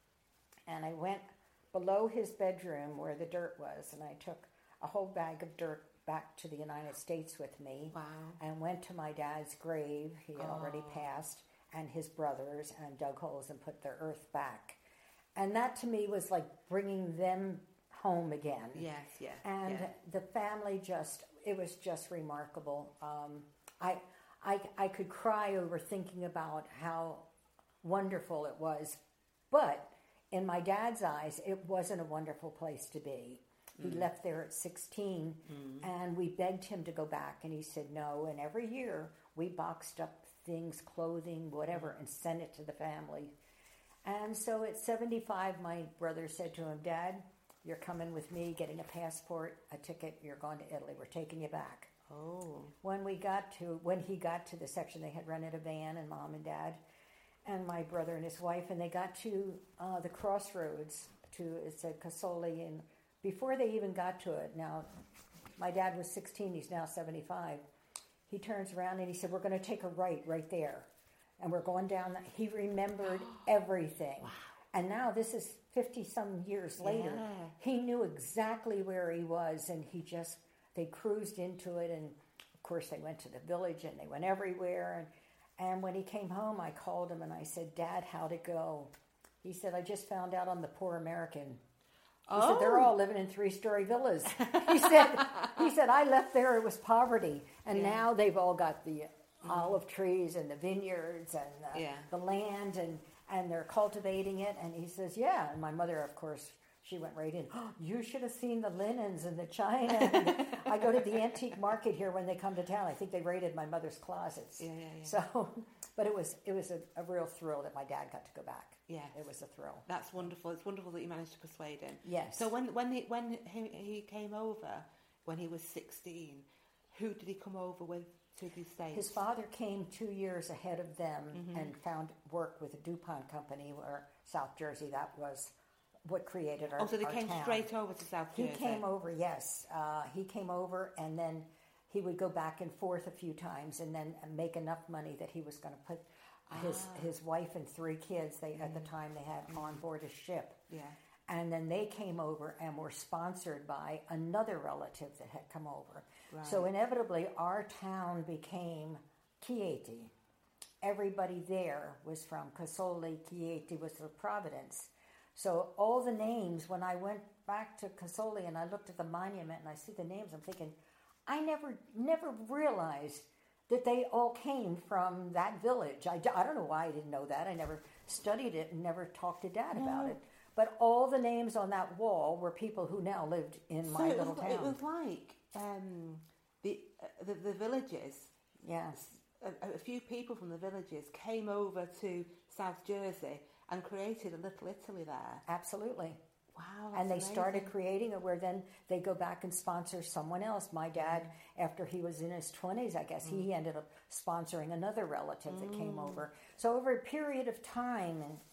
And I went below his bedroom where the dirt was. And I took a whole bag of dirt back to the United States with me. Wow. And went to my dad's grave. He had already Oh. passed. And his brothers, and dug holes and put their earth back. And that to me was like bringing them home again. Yes, yeah. And yeah. the family just, it was just remarkable. Um, I, I, I could cry over thinking about how wonderful it was. But in my dad's eyes, it wasn't a wonderful place to be. He Mm. left there at sixteen, Mm. and we begged him to go back, and he said no. And every year we boxed up things, clothing, whatever, and sent it to the family. And so at seventy-five, my brother said to him, Dad, you're coming with me, getting a passport, a ticket, you're going to Italy. We're taking you back. Oh. When we got to, when he got to the section, they had rented a van, and Mom and Dad and my brother and his wife, and they got to uh, the crossroads to, it said Casoli, and before they even got to it, now, my dad was sixteen, he's now seventy-five, he turns around and he said, we're going to take a right, right there. And we're going down, that. He remembered everything. Wow. And now this is fifty-some years later. Yeah. He knew exactly where he was, and he just, they cruised into it, and of course they went to the village, and they went everywhere. And, and when he came home, I called him, and I said, Dad, how'd it go? He said, I just found out I'm the poor American. He Oh. said, they're all living in three-story villas. He said, he said, I left there, it was poverty. And Yeah. now they've all got the olive trees and the vineyards and the, Yeah. the land, and, and they're cultivating it. And he says, yeah. And my mother, of course, she went right in. Oh, you should have seen the linens and the china. And the, I go to the antique market here when they come to town. I think they raided my mother's closets. Yeah, yeah, yeah. So, but it was it was a, a real thrill that my dad got to go back. Yes. It was a thrill. That's wonderful. It's wonderful that you managed to persuade him. Yes. So when when he, when he, he came over, when he was sixteen, who did he come over with to the States? His father came two years ahead of them Mhm. and found work with the DuPont company, or South Jersey. That was what created our Oh, so they our came town. straight over to South He Jersey. came over, yes. Uh, he came over, and then he would go back and forth a few times, and then make enough money that he was going to put his Ah. his wife and three kids. They at the time they had on board a ship, Yeah. and then they came over and were sponsored by another relative that had come over. Right. So inevitably, our town became Chieti. Everybody there was from Casoli. Chieti was the Providence. So all the names, when I went back to Casoli and I looked at the monument and I see the names, I'm thinking, I never, never realized that they all came from that village. I, I don't know why I didn't know that. I never studied it and never talked to Dad about No. it. But all the names on that wall were people who now lived in So my it little was, town. it was like um, the, uh, the the villages. Yes. A, a few people from the villages came over to South Jersey and created a little Italy there. Absolutely. Wow. And they that's started amazing. creating it where then they go back and sponsor someone else. My dad, after he was in his twenties, I guess, he ended up sponsoring another relative that came over. So over a period of time, and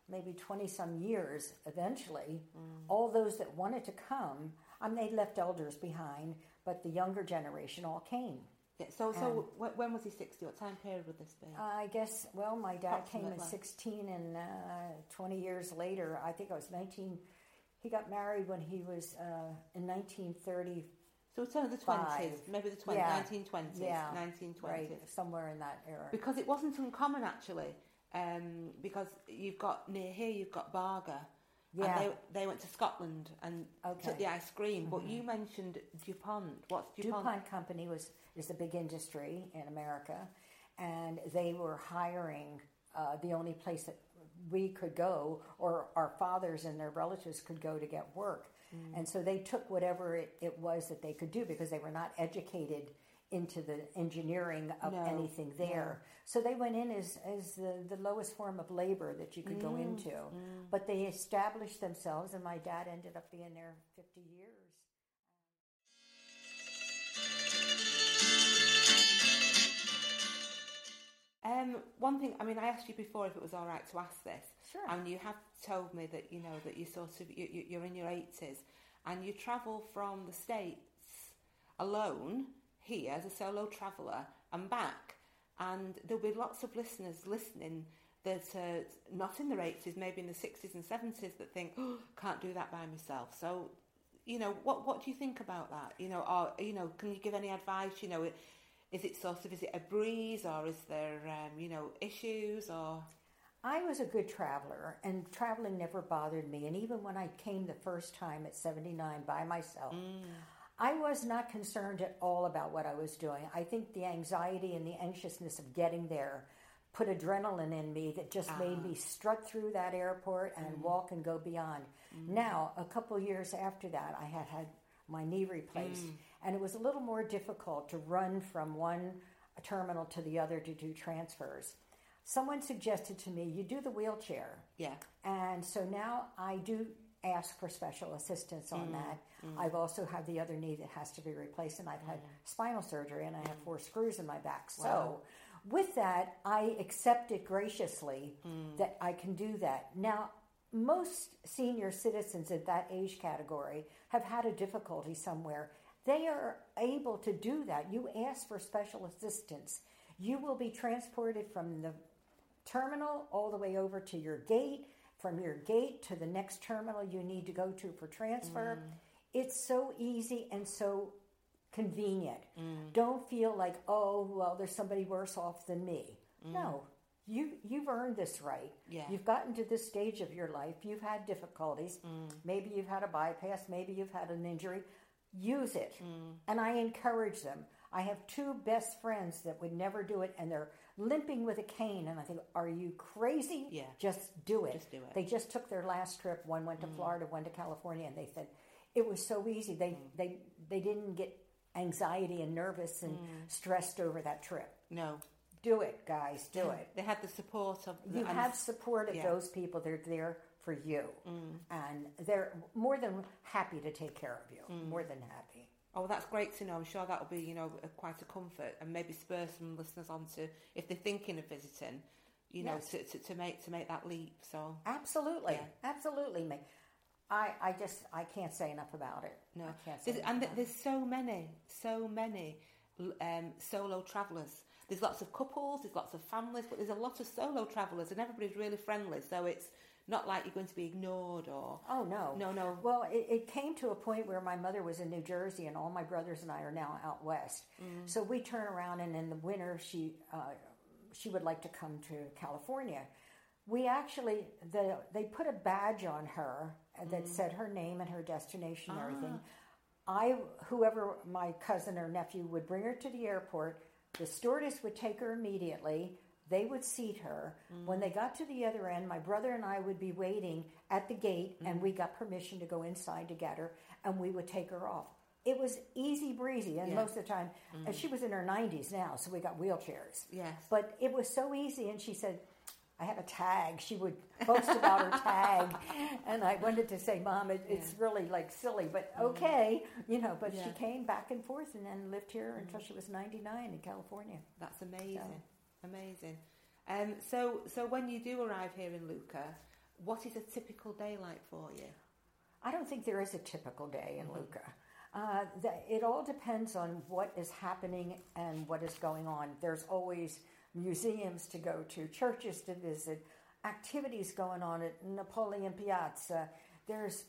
maybe twenty-some years eventually, mm. all those that wanted to come, I mean, they left elders behind, but the younger generation all came. Yeah, so, so w- when was he sixty? What time period would this be? I guess, well, my dad came at sixteen, and uh, twenty years later, I think I was nineteen, he got married when he was uh, in nineteen thirty. So it's over the twenties, maybe the twenties, yeah. nineteen twenties, yeah, nineteen twenties. Right, somewhere in that era. Because it wasn't uncommon, actually, um, because you've got, near here, you've got Barga, yeah. and they, they went to Scotland and okay. took the ice cream, mm-hmm. but you mentioned DuPont. What's DuPont? DuPont Company was is a big industry in America, and they were hiring uh, the only place that we could go, or our fathers and their relatives could go to get work. Mm. And so they took whatever it, it was that they could do, because they were not educated into the engineering of no. anything there. No. So they went in as, as the, the lowest form of labor that you could mm. go into. Mm. But they established themselves, and my dad ended up being there fifty years. Um, one thing, I mean, I asked you before if it was all right to ask this. Sure. And you have told me that, you know, that you sort of, you, you're in your eighties, and you travel from the States alone here as a solo traveller and back. And there'll be lots of listeners listening that are not in their eighties, maybe in the sixties and seventies, that think, oh, can't do that by myself. So, you know, what what do you think about that? You know, or, you know, can you give any advice? You know, is it sort of, is it a breeze, or is there, um, you know, issues, or... I was a good traveler, and traveling never bothered me. And even when I came the first time at seventy-nine by myself, mm. I was not concerned at all about what I was doing. I think the anxiety and the anxiousness of getting there put adrenaline in me that just uh-huh. made me strut through that airport and mm. walk and go beyond. Mm. Now, a couple years after that, I had had my knee replaced, mm. and it was a little more difficult to run from one terminal to the other to do transfers. Someone suggested to me, you do the wheelchair. Yeah. And so now I do ask for special assistance on mm. that. Mm. I've also had the other knee that has to be replaced, and I've had mm. spinal surgery, and I have four screws in my back. Wow. So with that, I accept it graciously mm. that I can do that. Now, most senior citizens in that age category have had a difficulty somewhere. They are able to do that. You ask for special assistance. You will be transported from the terminal all the way over to your gate, from your gate to the next terminal you need to go to for transfer. Mm. It's so easy and so convenient. Mm. Don't feel like, oh, well, there's somebody worse off than me. Mm. No, you, you've earned this right. Yeah. You've gotten to this stage of your life. You've had difficulties. Mm. Maybe you've had a bypass. Maybe you've had an injury. Use it. Mm. And I encourage them. I have two best friends that would never do it, and they're limping with a cane, and I think, are you crazy? Yeah. Just do it. Just do it. They just took their last trip. One went to mm. Florida, one to California, and they said it was so easy. They mm. they they didn't get anxiety and nervous and mm. stressed over that trip. No. Do it, guys. Do yeah. it. They had the support of... The, you have support of yeah. those people. They're there for you. Mm. And they're more than happy to take care of you. Mm. More than happy. Oh, that's great to know. I'm sure that'll be, you know, a, quite a comfort, and maybe spur some listeners on to, if they're thinking of visiting, you know, yes. to, to, to make to make that leap. So absolutely, yeah. absolutely, me. I, I just I can't say enough about it. No, I can't say there's, enough and about there's it. so many, so many um, solo travellers. There's lots of couples, there's lots of families, but there's a lot of solo travellers, and everybody's really friendly. So it's not like you're going to be ignored or... Oh, no. No, no. Well, it, it came to a point where my mother was in New Jersey, and all my brothers and I are now out west. Mm. So we turn around, and in the winter, she uh, she would like to come to California. We actually... The, they put a badge on her that mm. said her name and her destination and ah. everything. I, whoever, my cousin or nephew, would bring her to the airport. The stewardess would take her immediately. They would seat her. Mm. When they got to the other end, my brother and I would be waiting at the gate, mm. and we got permission to go inside to get her, and we would take her off. It was easy breezy, and yeah. most of the time, mm. and she was in her nineties now, so we got wheelchairs. Yes. But it was so easy, and she said, I have a tag. She would boast about her tag, and I wanted to say, Mom, it, it's yeah. really like silly, but okay, mm. you know, but yeah. she came back and forth and then lived here mm. until she was ninety-nine in California. That's amazing. So. Amazing. Um, so, so when you do arrive here in Lucca, what is a typical day like for you? I don't think there is a typical day in mm-hmm. Lucca. Uh, the, it all depends on what is happening and what is going on. There's always museums to go to, churches to visit, activities going on at Napoleon Piazza. There's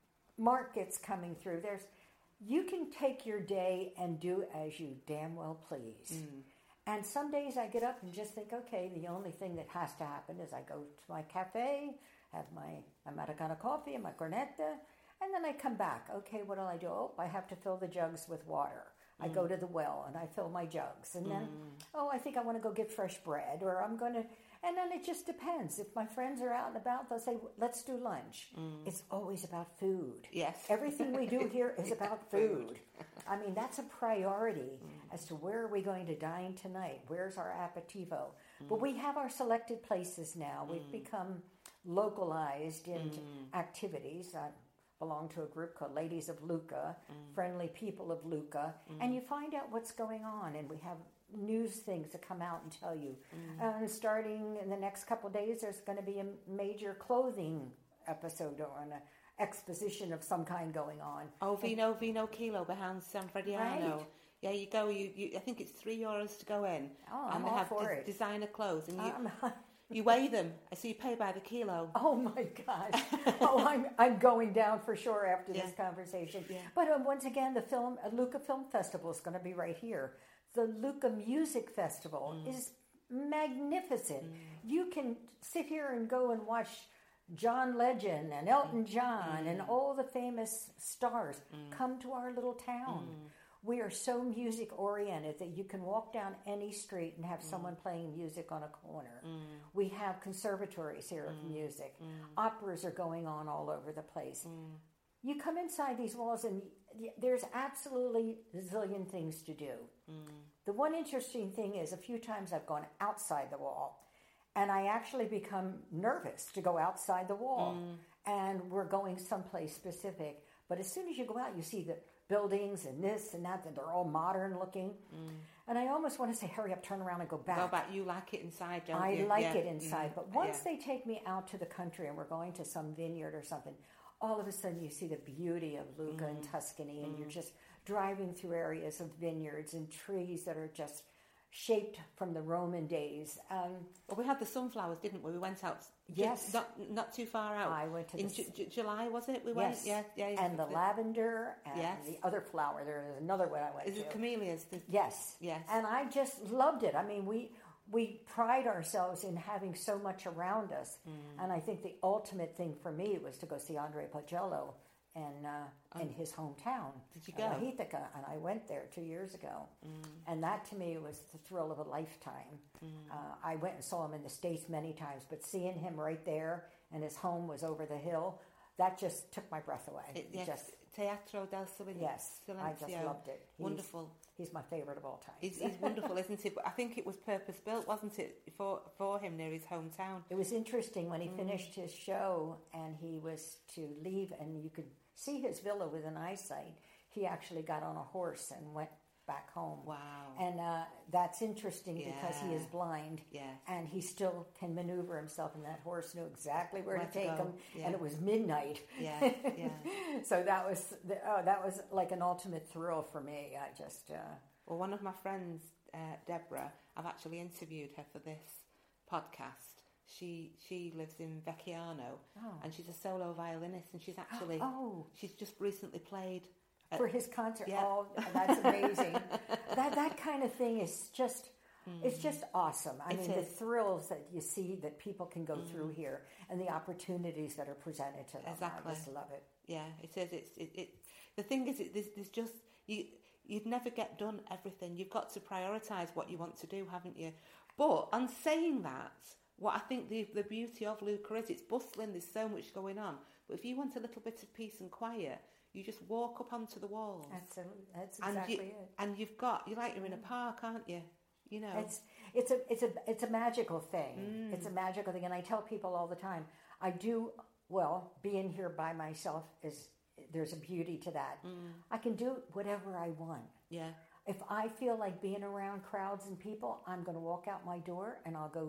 markets coming through. There's you can take your day and do as you damn well please. Mm. And some days I get up and just think, okay, the only thing that has to happen is I go to my cafe, have my Americano coffee and my cornetta, and then I come back. Okay, what do I do? Oh, I have to fill the jugs with water. I mm. go to the well and I fill my jugs. And then, mm. oh, I think I want to go get fresh bread, or I'm going to... And then it just depends. If my friends are out and about, they'll say, let's do lunch. Mm. It's always about food. Yes. Everything we do here is about food. I mean, that's a priority mm. as to where are we going to dine tonight? Where's our aperitivo? Mm. But we have our selected places now. We've mm. become localized in mm. activities. I belong to a group called Ladies of Lucca, mm. Friendly People of Lucca. Mm. And you find out what's going on. And we have news things that come out and tell you. Mm. And starting in the next couple of days, there's going to be a major clothing episode or an exposition of some kind going on. Oh, Vino and, Vino Kilo behind San Frediano. Right. Yeah, you go. You, you, I think it's three euros to go in. Oh, and I'm they all have for des- it. designer clothes, and you um, you weigh them, so you pay by the kilo. Oh my gosh! Oh, I'm I'm going down for sure after yeah. this conversation. Yeah. But um, once again, the film uh, Lucca Film Festival is going to be right here. The Lucca Music Festival mm. is magnificent. Mm. You can sit here and go and watch John Legend and Elton John mm. and all the famous stars mm. come to our little town. Mm. We are so music oriented that you can walk down any street and have mm. someone playing music on a corner. Mm. We have conservatories here of music. Mm. Operas are going on all over the place. Mm. You come inside these walls and there's absolutely a zillion things to do. Mm. The one interesting thing is a few times I've gone outside the wall and I actually become nervous to go outside the wall mm. and we're going someplace specific. But as soon as you go out, you see the buildings and this and that, and they're all modern looking. Mm. And I almost want to say, hurry up, turn around and go back. Go back. You like it inside, don't I you? I like yeah. it inside. Mm. But once yeah. they take me out to the country and we're going to some vineyard or something, all of a sudden you see the beauty of Lucca mm. and Tuscany, and mm. you're just driving through areas of vineyards and trees that are just shaped from the Roman days. Um, well, we had the sunflowers, didn't we? We went out. Yes. Not not too far out. I went to in the, Ju- Ju- July, was it? We yes. went. Yeah, yeah. And the, the lavender and yes. the other flower. There is another one I went Is to. Is it camellias? The... Yes. Yes. And I just loved it. I mean, we we pride ourselves in having so much around us, mm. and I think the ultimate thing for me was to go see Andre Pagello in, uh, um, in his hometown. Did you go? La Ithaca, and I went there two years ago. Mm. And that to me was the thrill of a lifetime. Mm. Uh, I went and saw him in the States many times, but seeing him right there, and his home was over the hill, that just took my breath away. It, yes, just, Teatro del Silencio. Yes, I just loved it. He's, wonderful. He's my favourite of all time. He's, he's wonderful, isn't he? But I think it was purpose built, wasn't it, for for him near his hometown? It was interesting when he mm. finished his show and he was to leave, and you could see his villa with an eyesight. He actually got on a horse and went back home. Wow. And uh, that's interesting yeah. because he is blind. Yes. And he still can maneuver himself, and that horse knew exactly where, where to take to him. Yeah. And it was midnight. Yeah, yeah. So that was the, oh, that was like an ultimate thrill for me. I just... Uh, well, one of my friends, uh, Deborah, I've actually interviewed her for this podcast. She she lives in Vecchiano, oh. and she's a solo violinist, and she's actually oh. she's just recently played at, for his concert. Yeah. Oh, that's amazing! that that kind of thing is just mm. it's just awesome. I it mean, is. the thrills that you see that people can go mm. through here, and the opportunities that are presented to them. Exactly. I just love it. Yeah, it is. It's it. it the thing is, it, there's, there's just you. You'd never get done everything. You've got to prioritise what you want to do, haven't you? But on saying that, what I think the, the beauty of Lucca is, it's bustling, there's so much going on. But if you want a little bit of peace and quiet, you just walk up onto the walls. Absolutely, that's and exactly you, it. And you've got, you're like you're in a park, aren't you? You know, it's it's a it's a it's a magical thing. Mm. It's a magical thing, and I tell people all the time. I do well. Being here by myself is there's a beauty to that. Mm. I can do whatever I want. Yeah. If I feel like being around crowds and people, I'm going to walk out my door and I'll go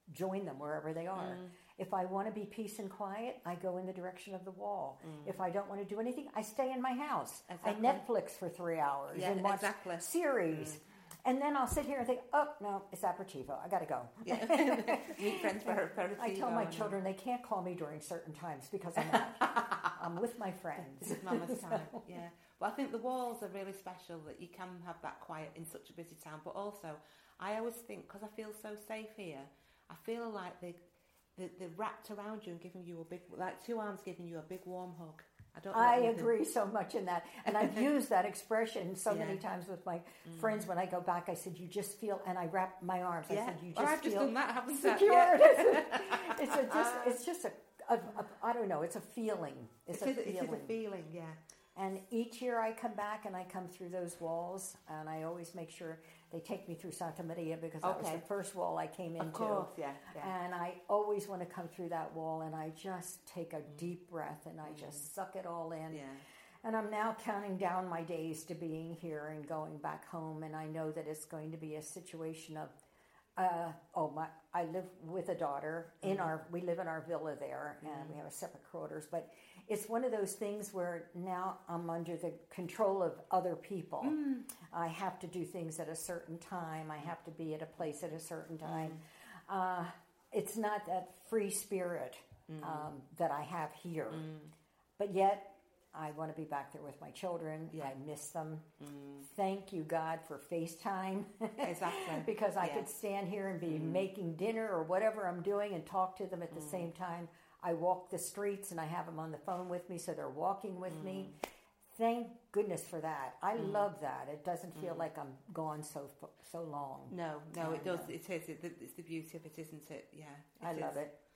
join them wherever they are. Mm. If I want to be peace and quiet, I go in the direction of the wall. Mm. If I don't want to do anything, I stay in my house. Exactly. I Netflix for three hours Yeah, and watch exactly. series. Mm. And then I'll sit here and think, oh, no, it's aperitivo. I got to go. Yeah. Meet friends for aperitivo. I tell my children they can't call me during certain times because I'm out. I'm with my friends. This is Mama's time, yeah. But I think the walls are really special that you can have that quiet in such a busy town. But also, I always think, because I feel so safe here, I feel like they, they, they're wrapped around you and giving you a big, like two arms giving you a big warm hug. I don't know I what you agree think. so much in that. And I've used that expression so Yeah. many times with my Mm. friends when I go back. I said, you just feel, and I wrap my arms. Yeah. I said, you just well, I've feel just done that, haven't I? secure. Yeah. it's a just, it's just a, a, a, I don't know, it's a feeling. It's It a is, it is feeling. a feeling, yeah. And each year I come back and I come through those walls, and I always make sure they take me through Santa Maria because that was Okay. the first wall I came into. Of course, yeah. yeah. And I always want to come through that wall, and I just take a deep breath and I just suck it all in. yeah. And I'm now counting down my days to being here and going back home, and I know that it's going to be a situation of, uh, oh my, I live with a daughter in Mm-hmm. our, we live in our villa there, and Mhm. we have a separate quarters, but it's one of those things where now I'm under the control of other people. Mm. I have to do things at a certain time. I have to be at a place at a certain time. Mm. Uh, it's not that free spirit Mm. um, that I have here, Mm. but yet I want to be back there with my children. Yeah. I miss them. Mm. Thank you, God, for FaceTime. Exactly. Because I Yeah. could stand here and be Mm. making dinner or whatever I'm doing and talk to them at the Mm. same time. I walk the streets and I have them on the phone with me, so they're walking with me. Mm. Thank goodness for that. I Mm. love that. It doesn't feel Mm. like I'm gone so f- so long. No, no, it I does. know. It is. It, it's the beauty of it, isn't it? Yeah. I is. love it.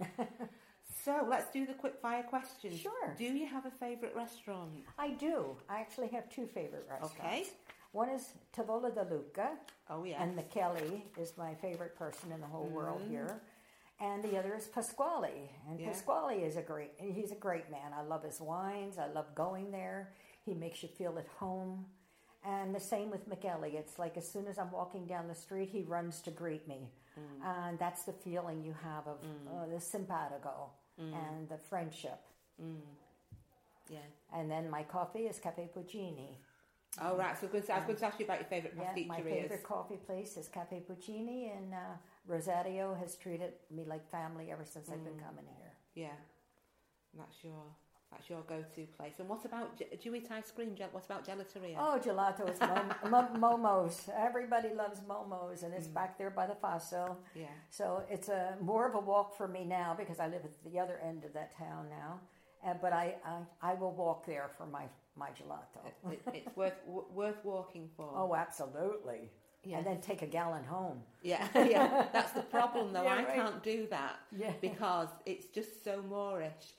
So let's do the quick fire questions. Sure. Do you have a favourite restaurant? I do. I actually have two favorite restaurants. Okay. One is Tavola de Luca, Oh yeah. and McKelly is my favorite person in the whole world Mm. here. And the other is Pasquale. And Yeah. Pasquale is a great, he's a great man. I love his wines. I love going there. He makes you feel at home. And the same with McKelly. It's like as soon as I'm walking down the street, he runs to greet me. Mm. And that's the feeling you have of Mm. uh, the simpatico Mm. and the friendship. Mm. Yeah. And then my coffee is Cafe Puccini. Oh right. So I was going to, I was going to ask you about your favourite Yeah, pasticcerias. my favorite coffee place is Cafe Puccini, and uh, Rosario has treated me like family ever since I've been Mm. coming here. Yeah. That's your that's your go-to place. And what about do you eat ice cream? Gel- What about gelateria? Oh, gelato is mom- mo- momos. Everybody loves momos, and it's Mm. back there by the Faso. Yeah. So it's a more of a walk for me now because I live at the other end of that town now. Uh, but I, I I will walk there for my my gelato. It, it's worth w- worth walking for. Oh, absolutely. yeah. And then take a gallon home. Yeah, yeah. That's the problem, though. Yeah, I right. can't do that Yeah. because it's just so Moorish.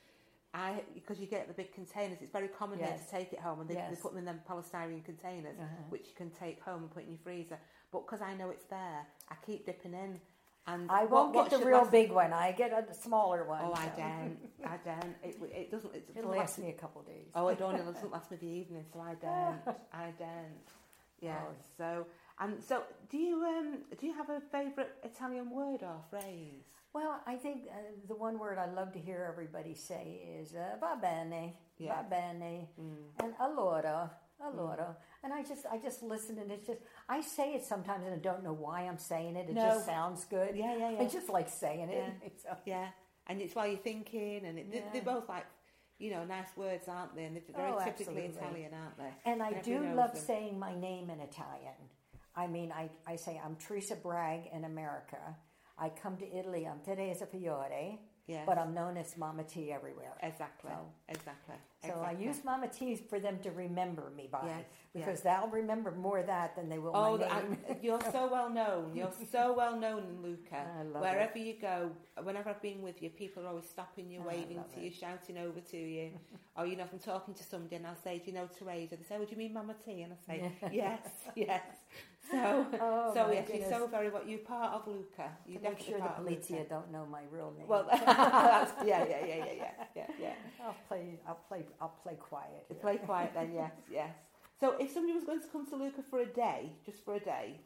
I because you get the big containers. It's very common here Yes. to take it home, and they, they Yes. put them in them polystyrene containers, Uh-huh. which you can take home and put in your freezer. But because I know it's there, I keep dipping in. And I what- won't what get the should real last- big one. I get a smaller one. Oh, I so. don't. I don't. It, it doesn't. It It'll doesn't last me a couple days. Oh, it don't. It doesn't last me the evening, so I don't. I don't. Yeah. Oh. So and so, do you um do you have a favourite Italian word or phrase? Well, I think uh, the one word I love to hear everybody say is uh, va bene, Yeah. va bene, Mm. and allora, allora. And I just I just listen, and it's just, I say it sometimes and I don't know why I'm saying it. It No. just sounds good. Yeah, yeah, I yeah. just like saying it. Yeah. So, Yeah, and it's while you're thinking, and it, they- Yeah. they're both like, you know, nice words, aren't they? And they're very Oh, typically absolutely. Italian, aren't they? and I Everybody do knows love them. saying my name in Italian. I mean, I, I say I'm Teresa Bragg in America. I come to Italy, I'm Teresa Fiore, Yes. but I'm known as Mama T everywhere. Exactly. So- exactly. So exactly. I use Mama T for them to remember me by, Yes, because they'll remember more of that than they will Oh, my I, name. you're so well known. You're so well known in Luca. I love Wherever you go, whenever I've been with you, people are always stopping you, I waving love to it. you, shouting over to you. Or, you know, if I'm talking to somebody and I'll say, do you know Teresa? They say, oh, do you mean Mama T? And I say, yes, yes. So, Oh, so my yes, you're goodness. so very, what, you're part of Luca. You're To make definitely sure the part of Luca. Polizia don't know my real name. Well, that's, yeah, yeah, yeah, yeah, yeah, yeah, yeah. I'll play. I'll play. I'll play quiet. here. Play quiet then, yes, yes. So if somebody was going to come to Luca for a day, just for a day,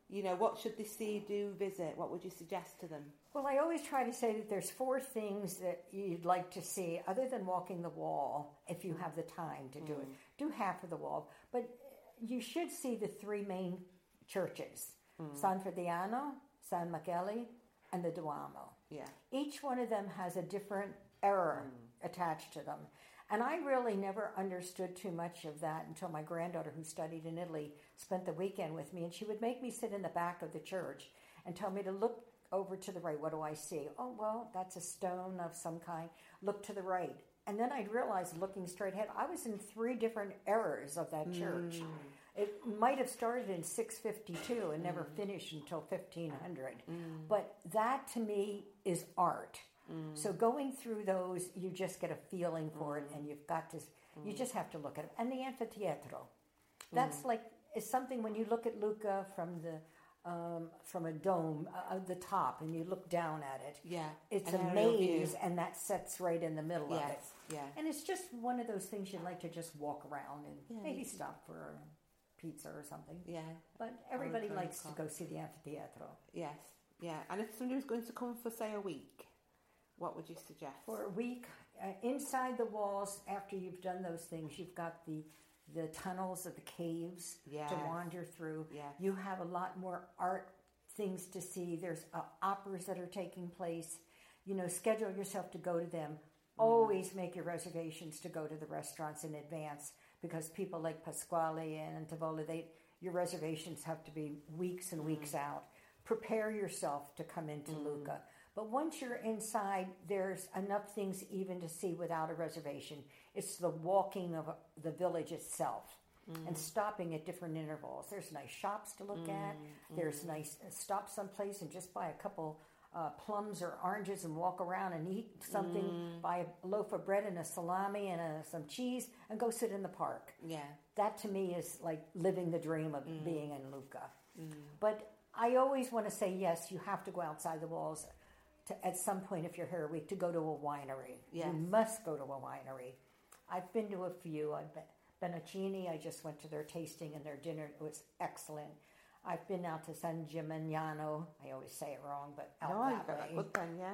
You know, what should they see, do, visit? What would you suggest to them? Well, I always try to say that there's four things that you'd like to see, other than walking the wall, if you have the time to do Mm. it. Do half of the wall. But you should see the three main churches, Mm. San Frediano, San Michele, and the Duomo. Yeah. Each one of them has a different era Mm. attached to them. And I really never understood too much of that until my granddaughter, who studied in Italy, spent the weekend with me, and she would make me sit in the back of the church and tell me to look over to the right. What do I see? Oh, well, that's a stone of some kind. Look to the right. And then I'd realize, looking straight ahead, I was in three different eras of that church. Mm. It might have started in six fifty-two and never Mm. finished until fifteen hundred. Mm. But that, to me, is art. Mm. So going through those, you just get a feeling for it, Mm. and you've got to, you Mm. just have to look at it. And the amphitheatro, that's Mm. like, it's something when you look at Lucca from the, um, from a dome, uh, at the top, and you look down at it, Yeah. it's An a aerial maze, view. and that sets right in the middle of it. Yes. Yeah. And it's just one of those things you'd like to just walk around and Yeah, maybe you- stop for a pizza or something. Yeah. But everybody drink likes to coffee. go see the amphitheatro. Yes. Yeah. And if somebody was going to come for, say, a week, what would you suggest? For a week, uh, inside the walls, after you've done those things, you've got the the tunnels of the caves Yes. to wander through. Yes. You have a lot more art things to see. There's uh, operas that are taking place. You know, schedule yourself to go to them. Always make your reservations to go to the restaurants in advance, because people like Pasquale and Tavola, they your reservations have to be weeks and weeks out. Prepare yourself to come into Mm. Lucca. But once you're inside, there's enough things even to see without a reservation. It's the walking of the village itself and stopping at different intervals. There's nice shops to look at. There's nice stop someplace and just buy a couple uh, plums or oranges and walk around and eat something. Buy a loaf of bread and a salami and a, some cheese and go sit in the park. Yeah. That to me is like living the dream of Mm. being in Lucca. Mm. But I always want to say, yes, you have to go outside the walls to, at some point, if you're here a week, to go to a winery. Yes. You must go to a winery. I've been to a few. I've been Benaccini, I just went to their tasting and their dinner. It was excellent. I've been out to San Gimignano. I always say it wrong, but out No, that you've got way. that good then, yeah.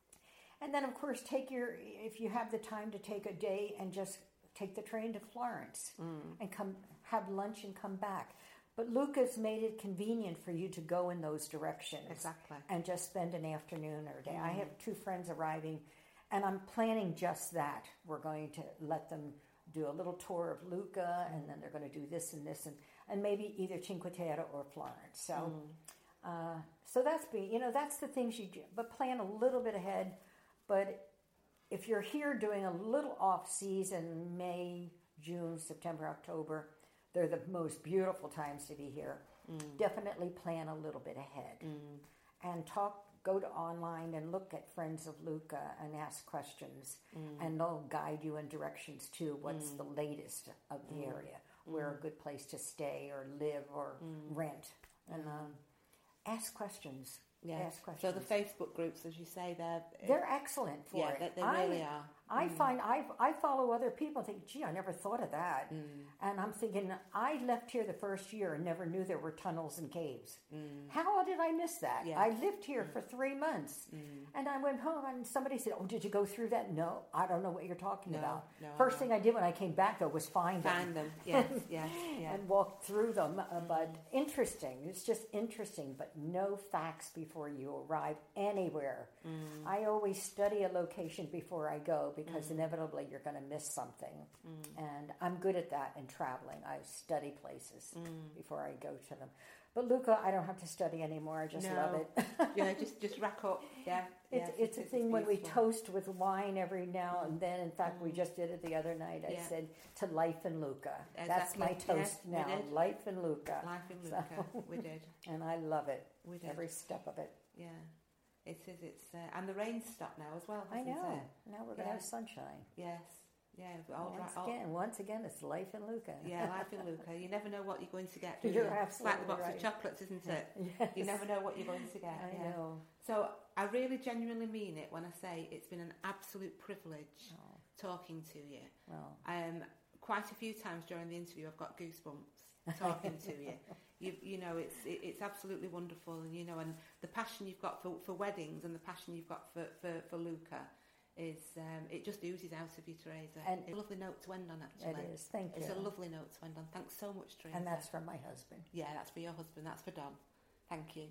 And then, of course, take your, if you have the time to take a day and just take the train to Florence Mm. and come have lunch and come back. But Lucca's made it convenient for you to go in those directions. Exactly. And just spend an afternoon or a day. Mm. I have two friends arriving, and I'm planning just that. We're going to let them do a little tour of Lucca, and then they're going to do this and this, and, and maybe either Cinque Terre or Florence. So, Mm. uh, so that's be you know that's the things you do. But plan a little bit ahead. But if you're here doing a little off season, May, June, September, October, they're the most beautiful times to be here. Mm. Definitely plan a little bit ahead Mm. and talk. Go to online and look at Friends of Lucca and ask questions, Mm. and they'll guide you in directions to what's Mm. the latest of the Mm. area, where a good place to stay or live or Mm. rent, and um, ask questions. Yeah. Ask So questions. the Facebook groups, as you say, they're They're excellent for yeah, it. they, they I- really are. I Mm. find I I follow other people and think, gee, I never thought of that. Mm. And I'm thinking, I left here the first year and never knew there were tunnels and caves. Mm. How did I miss that? Yes. I lived here for three months. Mm. And I went home and somebody said, oh, did you go through that? No, I don't know what you're talking No, about. no, I First know. thing I did when I came back, though, was find them. Find them. Yes, yes, yeah. And walk through them. Uh, But interesting. It's just interesting, but no facts before you arrive anywhere. Mm. I always study a location before I go, because Mm. inevitably you're going to miss something. Mm. And I'm good at that in traveling. I study places Mm. before I go to them. But Lucca, I don't have to study anymore. I just No. love it. Yeah, just just rack up. Yeah. It's, yes, it's it a is, thing when we beautiful. toast with wine every now and then. In fact, we Mm. just did it the other night. I Yeah. said, to life in Lucca. That's Exactly. my Yeah, toast we now. did. Life in Lucca. Life in So- Lucca. We did. And I love it. We did. Every step of it. Yeah. It is. It's uh, and the rain's stopped now as well. I Hasn't know. It? Now we're going to Yeah. have sunshine. Yes. Yeah. All Once dry, all, again, once again, it's life in Lucca. yeah. Life in Lucca. You never know what you're going to get. Do You're you? It's like the absolutely box right. of chocolates, isn't it? Yes. You never know what you're going to get. I yeah. know. So I really genuinely mean it when I say it's been an absolute privilege Oh, talking to you. well, Um, quite a few times during the interview I've got goosebumps talking to you. You you know, it's it, it's absolutely wonderful, and you know, and the passion you've got for, for weddings and the passion you've got for, for, for Luca is um, it just oozes out of you, Teresa. And it's a lovely note to end on, actually. It is, thank you. It's a lovely note to end on. Thanks so much, Teresa. And that's from my husband. Yeah, that's for your husband. That's for Don. Thank you.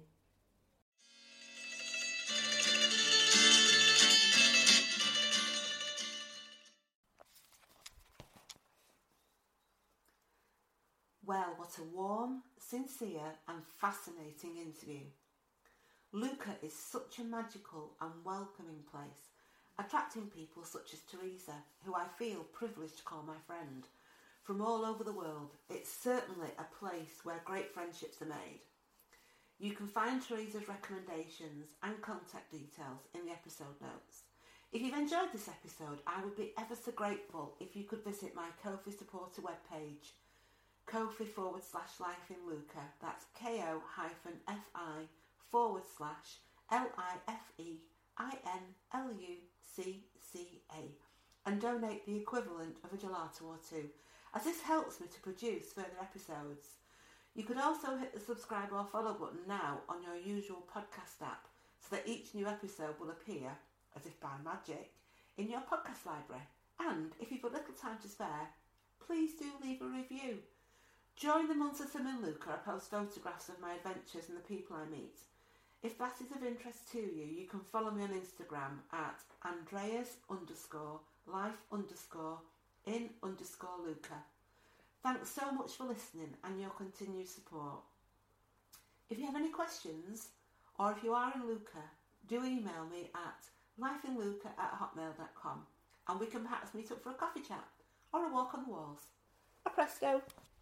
Well, what a warm, sincere and fascinating interview. Luca is such a magical and welcoming place, attracting people such as Teresa, who I feel privileged to call my friend. From all over the world, it's certainly a place where great friendships are made. You can find Teresa's recommendations and contact details in the episode notes. If you've enjoyed this episode, I would be ever so grateful if you could visit my Ko-fi supporter webpage, Ko-fi forward slash life in Luca. That's ko hyphen fi forward slash L I F E I N L U C C A, and donate the equivalent of a gelato or two, as this helps me to produce further episodes. You could also hit the subscribe or follow button now on your usual podcast app, so that each new episode will appear, as if by magic, in your podcast library. And if you've got little time to spare, please do leave a review. During the months of Sim and Luca, I post photographs of my adventures and the people I meet. If that is of interest to you, you can follow me on Instagram at Andreas underscore life underscore in underscore Luca. Thanks so much for listening and your continued support. If you have any questions, or if you are in Luca, do email me at lifeinluca at hotmail dot com, and we can perhaps meet up for a coffee chat or a walk on the walls. A presto!